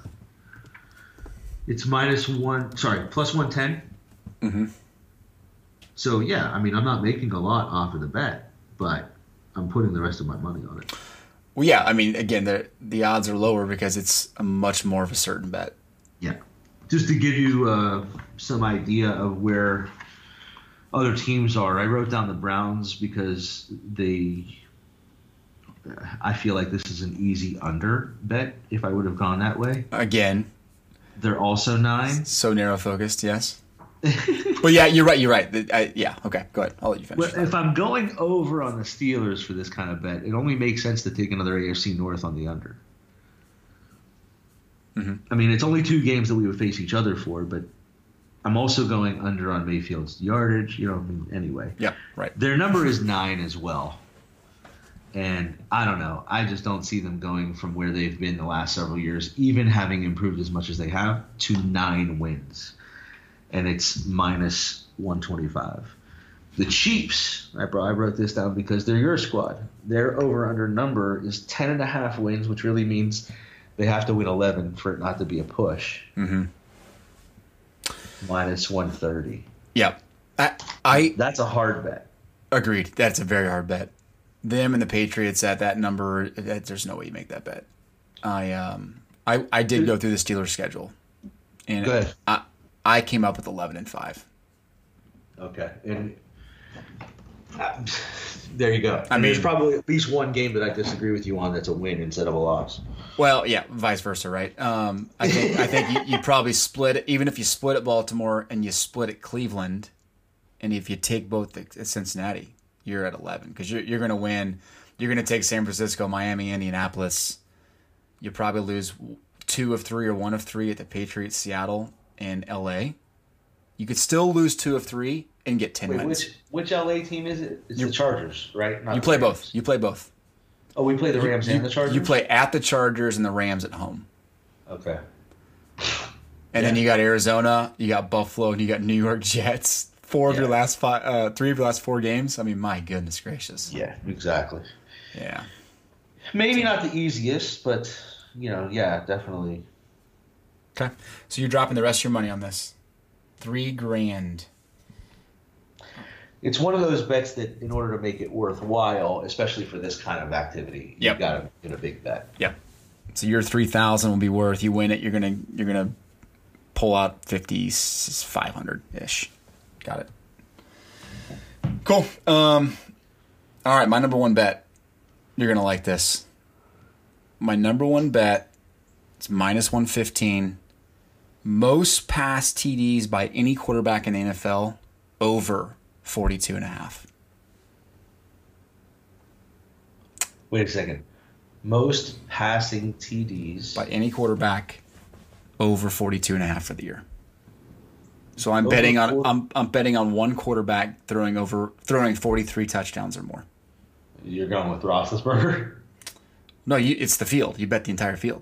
It's minus one, sorry, plus one ten. Mm-hmm. So, yeah, I mean, I'm not making a lot off of the bet, but I'm putting the rest of my money on it. Well, yeah, I mean, again, the the odds are lower because it's a much more of a certain bet. Yeah. Just to give you uh, some idea of where other teams are, I wrote down the Browns because they – I feel like this is an easy under bet if I would have gone that way. Again. They're also nine. So narrow focused, yes. But yeah, you're right. You're right. I, yeah. Okay. Go ahead. I'll let you finish. Well, if I'm going over on the Steelers for this kind of bet, it only makes sense to take another A F C North on the under. Mm-hmm. I mean, it's only two games that we would face each other for, but I'm also going under on Mayfield's yardage. You know, I mean, anyway. Yeah. Right. Their number is nine as well. And I don't know. I just don't see them going from where they've been the last several years, even having improved as much as they have, to nine wins. And it's minus one twenty-five. The Chiefs, I brought, I wrote this down because they're your squad. Their over-under number is ten and a half wins, which really means they have to win eleven for it not to be a push. Mm-hmm. Minus one thirty. Yeah. I, I That's a hard bet. Agreed. That's a very hard bet. Them and the Patriots at that number, there's no way you make that bet. I um I, I did go through the Steelers schedule, and go ahead. I I came up with eleven and five. Okay, and uh, there you go. I mean, there's probably at least one game that I disagree with you on that's a win instead of a loss. Well, yeah, vice versa, right? Um, I think I think you, you probably split it, even if you split at Baltimore and you split at Cleveland, and if you take both at Cincinnati, you're at eleven because you're you're going to win. You're going to take San Francisco, Miami, Indianapolis. You probably lose two of three or one of three at the Patriots, Seattle, and L A. You could still lose two of three and get ten Wait, wins. Which which L A team is it? It's you're, the Chargers, right? Not you play Rams. both. You play both. Oh, we play the Rams you, and the Chargers? You play at the Chargers and the Rams at home. Okay. And yeah. then you got Arizona, you got Buffalo, and you got New York Jets. Four of yeah. your last five, uh, three of your last four games. I mean, my goodness gracious. Yeah, exactly. Yeah. Maybe not the easiest, but you know, yeah, definitely. Okay, so you're dropping the rest of your money on this, three grand. It's one of those bets that, in order to make it worthwhile, especially for this kind of activity, yep. you've got to get a big bet. Yep. So your three thousand will be worth. You win it, you're gonna you're gonna pull out fifty five hundred ish. Got it. Cool. Um, all right, my number one bet. You're going to like this. My number one bet, it's minus one fifteen. Most pass T Ds by any quarterback in the N F L, over forty-two and a half. Wait a second. Most passing T Ds by any quarterback over forty-two and a half for the year. So I'm Over betting on forty I'm I'm betting on one quarterback throwing over throwing forty-three touchdowns or more. You're going with Roethlisberger? No, you, it's the field. You bet the entire field.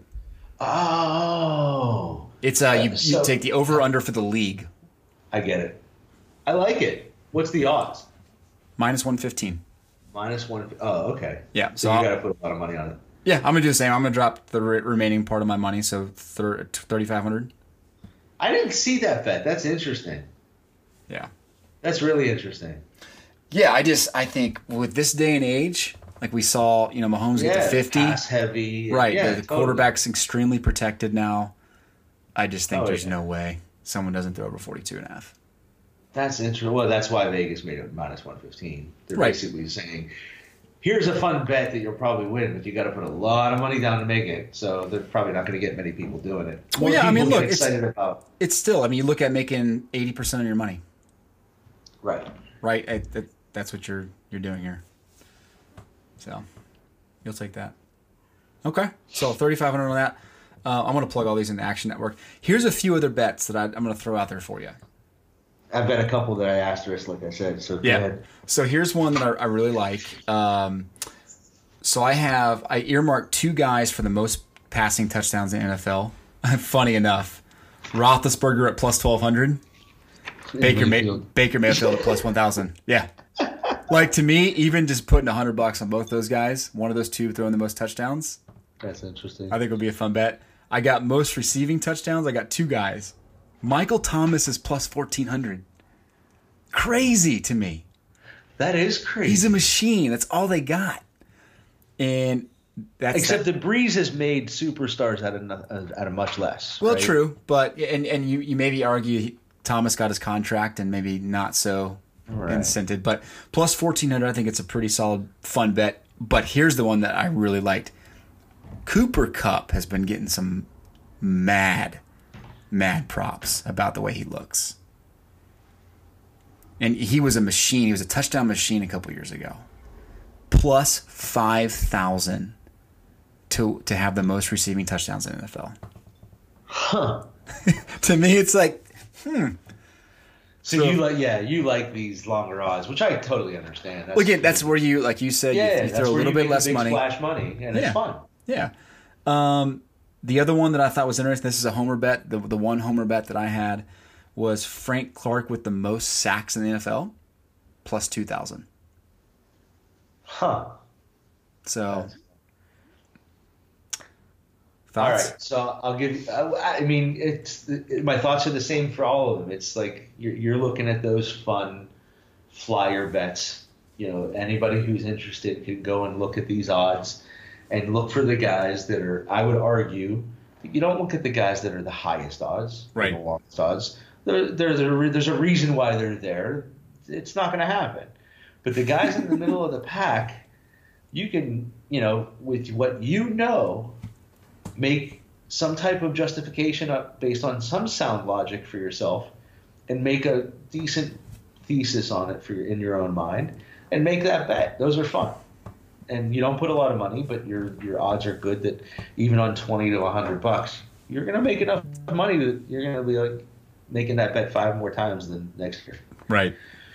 Oh. It's uh you, So- you take the over under for the league I get it. I like it. What's the odds? minus one fifteen. Minus one. Oh, okay. Yeah, So, so you I'll- got to put a lot of money on it. Yeah, I'm gonna do the same. I'm gonna drop the re- remaining part of my money, so thirty-five hundred. I didn't see that bet. That's interesting. Yeah. That's really interesting. Yeah, I just I think with this day and age, like we saw, you know, Mahomes get to fifty. Pass heavy. Right, Yeah, the, the totally. quarterback's extremely protected now. I just think Oh, there's yeah. no way someone doesn't throw over forty-two and a half. That's interesting. Well, that's why Vegas made it minus one fifteen. They're Right. basically saying, here's a fun bet that you'll probably win, but you got to put a lot of money down to make it. So they're probably not going to get many people doing it. Well, yeah, I mean, people look, get it's- excited about. It's still, I mean, you look at making eighty percent of your money, Right. right? I, that, that's what you're you're doing here. So you'll take that. Okay, so thirty-five hundred on that. Uh, I'm going to plug all these into Action Network. Here's a few other bets that I, I'm going to throw out there for you. I bet a couple that I asterisk, like I said. So go ahead. So here's one that I, I really like. Um, so I have I earmarked two guys for the most passing touchdowns in the N F L. Funny enough, Roethlisberger at plus twelve hundred, Baker May, Mayfield. Baker Mayfield at plus one thousand. Yeah, like to me, even just putting a hundred bucks on both those guys, one of those two throwing the most touchdowns, That's interesting. I think would be a fun bet. I got most receiving touchdowns. I got two guys. Michael Thomas is plus fourteen hundred. Crazy to me. That is crazy. He's a machine. That's all they got. And that's Except that. that Breeze has made superstars out of no- out of much less. Well, right? true, but and and you, you maybe argue he- Thomas got his contract and maybe not so Right. incented, but plus fourteen hundred, I think it's a pretty solid, fun bet. But here's the one that I really liked. Cooper Kupp has been getting some mad, mad props about the way he looks. And he was a machine. He was a touchdown machine a couple years ago. Plus five thousand to to have the most receiving touchdowns in the N F L. Huh. To me, it's like, So, So- you like, yeah, you like these longer odds, which I totally understand. That's, well, again, that's where you, like you said, you- yeah, you, that's throw a where little you bit make less the big money. splash money, and Yeah. it's fun. Yeah. Um, the other one that I thought was interesting, this is a homer bet. The, the one homer bet that I had was Frank Clark with the most sacks in the N F L, plus two thousand. Huh. So, All thoughts? right, so I'll give you. I, I mean, it's it, my thoughts are the same for all of them. It's like you're you're looking at those fun flyer bets. You know, anybody who's interested can go and look at these odds and look for the guys that are. I would argue you don't look at the guys that are the highest odds, or Right. The lowest odds. There, there, there, there's a reason why they're there. It's not going to happen. But the guys in the middle of the pack, you can, you know, with what you know, make some type of justification up based on some sound logic for yourself, and make a decent thesis on it for your, in your own mind, and make that bet. Those are fun, and you don't put a lot of money, but your your odds are good that even on twenty to a hundred bucks, you're gonna make enough money that you're gonna be like making that bet five more times than next year. Right.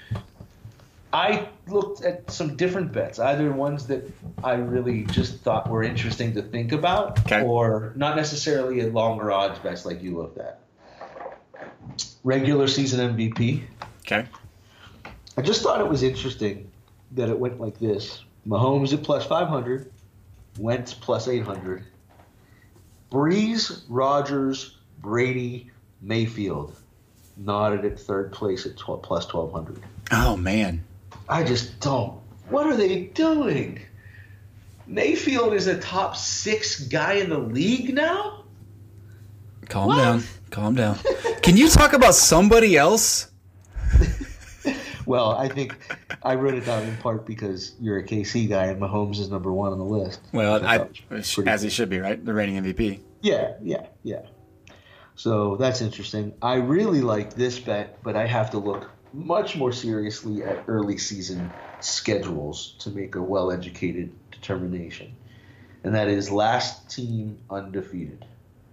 I looked at some different bets, either ones that I really just thought were interesting to think about, Okay. or not necessarily a longer odds bets like you looked at. Regular season M V P. Okay. I just thought it was interesting that it went like this. Mahomes at plus five hundred, Wentz plus eight hundred, Breeze, Rodgers, Brady, Mayfield nodded at third place at twelve, plus twelve hundred. Oh, man. I just don't. What are they doing? Mayfield is a top six guy in the league now? Calm What? down. Calm down. Can you talk about somebody else? Well, I think I wrote it down in part because you're a K C guy and Mahomes is number one on the list. Well, Which I, thought was pretty as he should be, right? The reigning M V P. Yeah, yeah, yeah. So that's interesting. I really like this bet, but I have to look much more seriously at early season schedules to make a well-educated determination. and that is last team undefeated.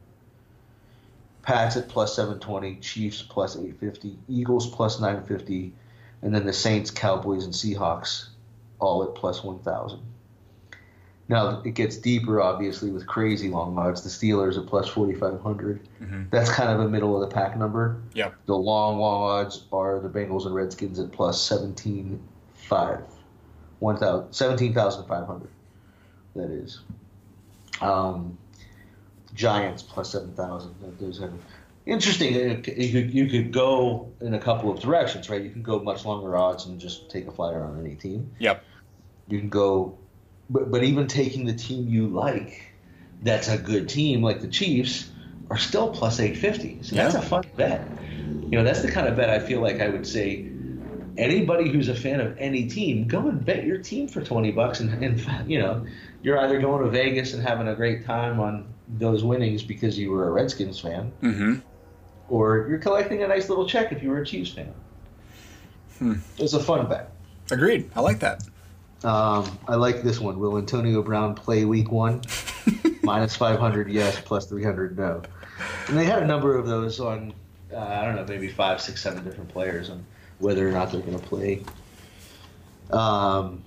Pats at plus seven twenty, Chiefs plus eight fifty, Eagles plus nine fifty, and then the Saints, Cowboys, and Seahawks all at plus one thousand. Now, it gets deeper, obviously, with crazy long odds. The Steelers at plus forty-five hundred. Mm-hmm. That's kind of a middle-of-the-pack number. Yep. The long, long odds are the Bengals and Redskins at plus seventeen five. seventeen thousand five hundred, that is. Um, Giants plus seven thousand. Those are interesting. You could, you could go in a couple of directions, right? You can go much longer odds and just take a flyer on any team. Yep. You can go... But but even taking the team you like, that's a good team like the Chiefs, are still plus eight fifty. So yeah. That's a fun bet. You know, that's the kind of bet I feel like I would say anybody who's a fan of any team, go and bet your team for twenty bucks, and, and you know, you're either going to Vegas and having a great time on those winnings because you were a Redskins fan, mm-hmm. or you're collecting a nice little check if you were a Chiefs fan. Hmm. It's a fun bet. Agreed. I like that. Um, I like this one. Will Antonio Brown play week one? Minus five hundred, yes. Plus three hundred, no. And they had a number of those on, uh, I don't know, maybe five, six, seven different players on whether or not they're going to play. Um,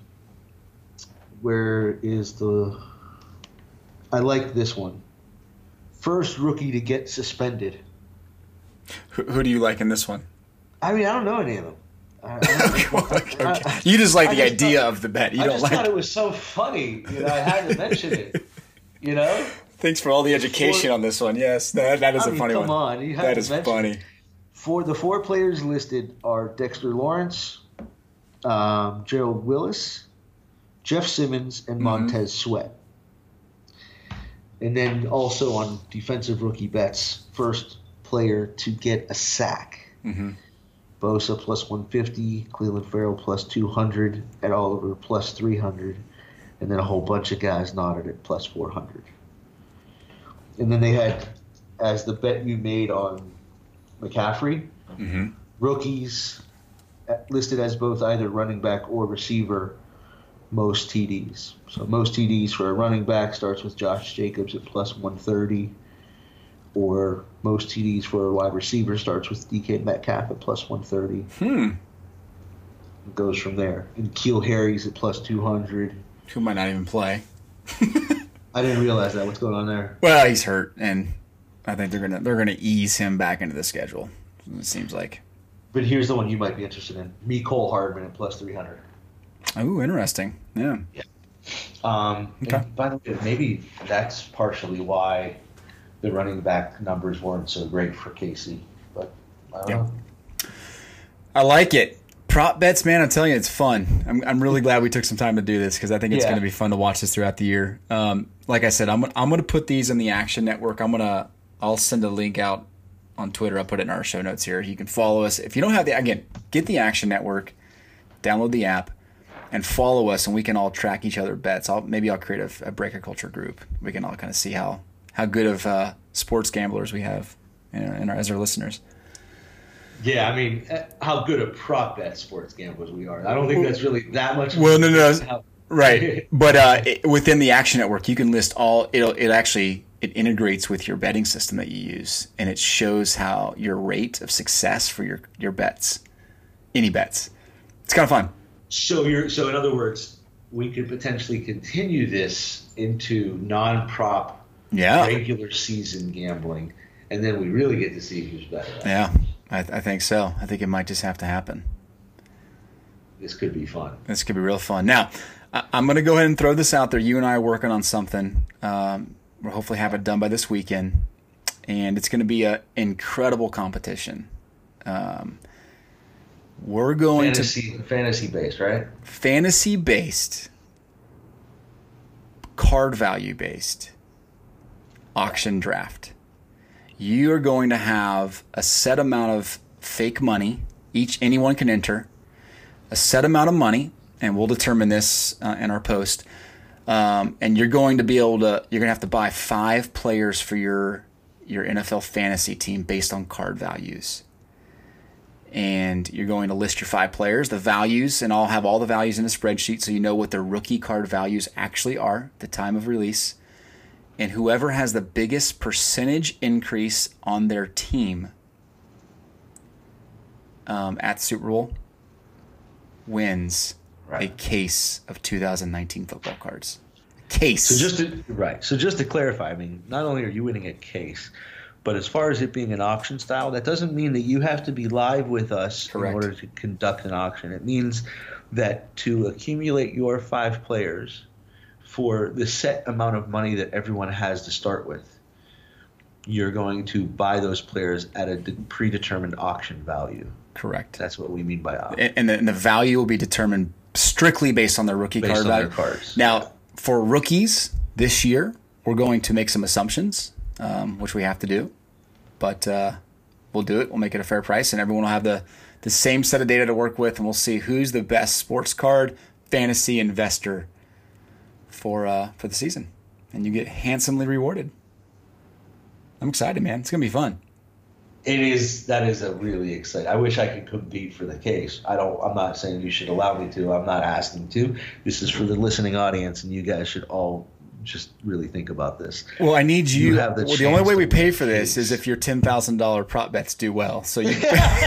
where is the... I like this one. First rookie to get suspended. Who, who do you like in this one? I mean, I don't know any of them. I, I, okay. I, you just like I the just idea thought, of the bet. You I don't just like... thought it was so funny. You know, I had to mention it. You know. Thanks for all the education for, on this one. Yes, that that is I a mean, funny come one. on, you that is funny. It. For the four players listed are Dexter Lawrence, um, Gerald Willis, Jeff Simmons, and Montez mm-hmm. Sweat. And then also on defensive rookie bets, first player to get a sack. Mm-hmm. Bosa plus one fifty, Cleveland Farrell plus two hundred, Ed Oliver plus three hundred, and then a whole bunch of guys nodded at plus four hundred. And then they had, as the bet you made on McCaffrey, mm-hmm. rookies listed as both either running back or receiver, most T Ds. So most T Ds for a running back starts with Josh Jacobs at plus one thirty, or most T Ds for a wide receiver starts with D K Metcalf at plus one thirty. Hmm. It goes from there. And Keel Harry's at plus two hundred. Who might not even play. I didn't realize that. What's going on there? Well, he's hurt, and I think they're gonna they're gonna ease him back into the schedule. It seems like. But here's the one you might be interested in: Mecole Hardman at plus three hundred. Oh, interesting. Yeah. Yeah. Um, okay. By the way, maybe that's partially why the running back numbers weren't so great for Casey. But I don't yep. know. I like it. Prop bets, man, I'm telling you, it's fun. I'm I'm really glad we took some time to do this because I think it's yeah. going to be fun to watch this throughout the year. Um, like I said, I'm I'm going to put these in the Action Network. I'm gonna I'll send a link out on Twitter. I'll put it in our show notes here. You can follow us if you don't have the again. Get the Action Network, download the app, and follow us, and we can all track each other bets. I'll maybe I'll create a, a Breaker Culture group. We can all kind of see how how good of uh, sports gamblers we have in our, in our, as our listeners. Yeah, I mean, how good of prop bet sports gamblers we are. I don't think that's really that much. Well, no, no, no. Right. But uh, it, within the Action Network, you can list all. It'll it actually it integrates with your betting system that you use, and it shows how your rate of success for your your bets, any bets. It's kind of fun. So you're so in other words, we could potentially continue this into non-prop, yeah. regular season gambling, and then we really get to see who's better. Yeah. I, th- I think so. I think it might just have to happen. This could be fun. This could be real fun. Now, I- I'm going to go ahead and throw this out there. You and I are working on something. Um, we'll hopefully have it done by this weekend. And it's going to be an incredible competition. Um, we're going fantasy, to... Fantasy-based, right? Fantasy-based. Card value-based. Auction draft. You are going to have a set amount of fake money. Each anyone can enter a set amount of money, and we'll determine this uh, in our post. Um, and you're going to be able to. You're going to have to buy five players for your your N F L fantasy team based on card values. And you're going to list your five players, the values, and I'll have all the values in a spreadsheet so you know what their rookie card values actually are at the time of release. And whoever has the biggest percentage increase on their team um, at Super Bowl wins right. a case of two thousand nineteen football cards. A case. So just to, right. So just to clarify, I mean, not only are you winning a case, but as far as it being an auction style, that doesn't mean that you have to be live with us Correct. in order to conduct an auction. It means that to accumulate your five players for the set amount of money that everyone has to start with, you're going to buy those players at a predetermined auction value. Correct. That's what we mean by auction. And, and, the, and the value will be determined strictly based on their rookie based card on value. Their cards. Now, for rookies this year, we're going to make some assumptions. Um, which we have to do, but uh, we'll do it. We'll make it a fair price, and everyone will have the, the same set of data to work with, and we'll see who's the best sports card fantasy investor for uh, for the season, and you get handsomely rewarded. I'm excited, man. It's gonna be fun. It is. That is a really exciting. I wish I could compete for the case. I don't. I'm not saying you should allow me to. I'm not asking to. This is for the listening audience, and you guys should all just really think about this. Well, I need you. you have the, well, the only way we pay for case. this is if your ten thousand dollar prop bets do well. So you.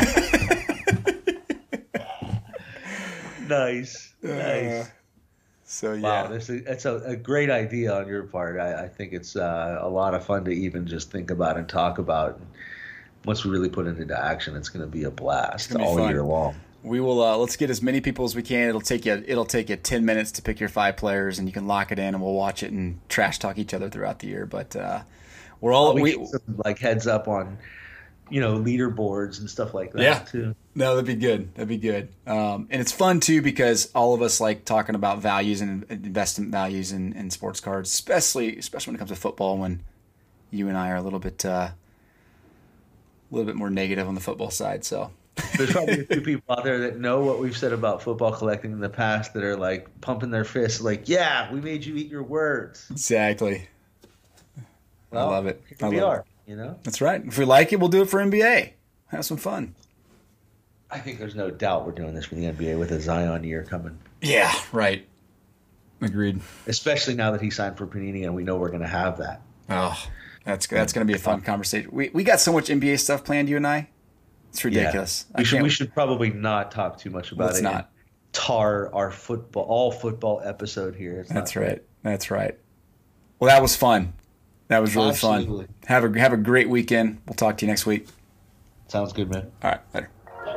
nice, nice. Uh, so yeah, wow, this is, it's a, a great idea on your part. I, I think it's uh, a lot of fun to even just think about and talk about. And once we really put it into action, it's going to be a blast be all fun. year long. We will. Uh, let's get as many people as we can. It'll take you. It'll take you ten minutes to pick your five players, and you can lock it in, and we'll watch it and trash talk each other throughout the year. But uh, we're all we, we get some, like heads up on, you know, leaderboards and stuff like that. Yeah. too. No, that'd be good. That'd be good. Um, and it's fun too because all of us like talking about values and investment values in, in sports cards, especially especially when it comes to football. When you and I are a little bit uh, a little bit more negative on the football side, so. There's probably a few people out there that know what we've said about football collecting in the past that are like pumping their fists like, yeah, we made you eat your words. Exactly. Well, I love it. Here I we love are, it. you know? That's right. If we like it, we'll do it for N B A. Have some fun. I think there's no doubt we're doing this for the N B A with a Zion year coming. Yeah, right. Agreed. Especially now that he signed for Panini and we know we're going to have that. Oh, that's that's going to be a fun conversation. We we got so much N B A stuff planned, you and I. It's ridiculous. Yeah. We should we should probably not talk too much about Let's it. not tar our football all football episode here. It's That's right. That's right. Well, that was fun. That was really Absolutely. fun. Have a have a great weekend. We'll talk to you next week. Sounds good, man. All right, later.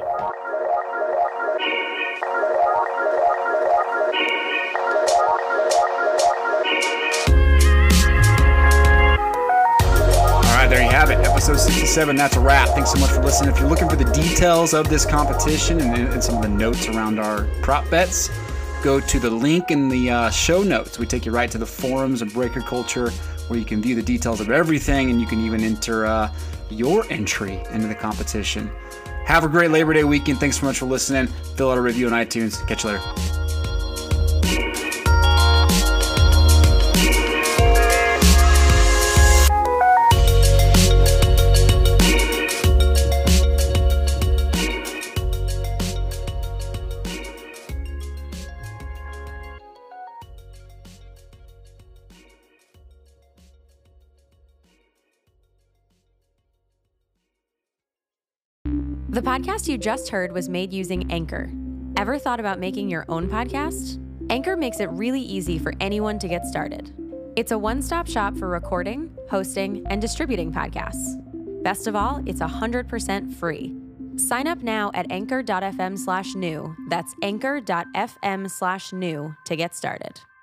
There you have it, episode sixty-seven. That's a wrap. Thanks so much for listening. If you're looking for the details of this competition and, and some of the notes around our prop bets, go to the link in the uh, show notes. We take you right to the forums of Breaker Culture where you can view the details of everything and you can even enter uh, your entry into the competition. Have a great Labor Day weekend. Thanks so much for listening. Fill out a review on iTunes. Catch you later. The podcast you just heard was made using Anchor. Ever thought about making your own podcast? Anchor makes it really easy for anyone to get started. It's a one-stop shop for recording, hosting, and distributing podcasts. Best of all, it's one hundred percent free. Sign up now at anchor.fm slash new. That's anchor.fm slash new to get started.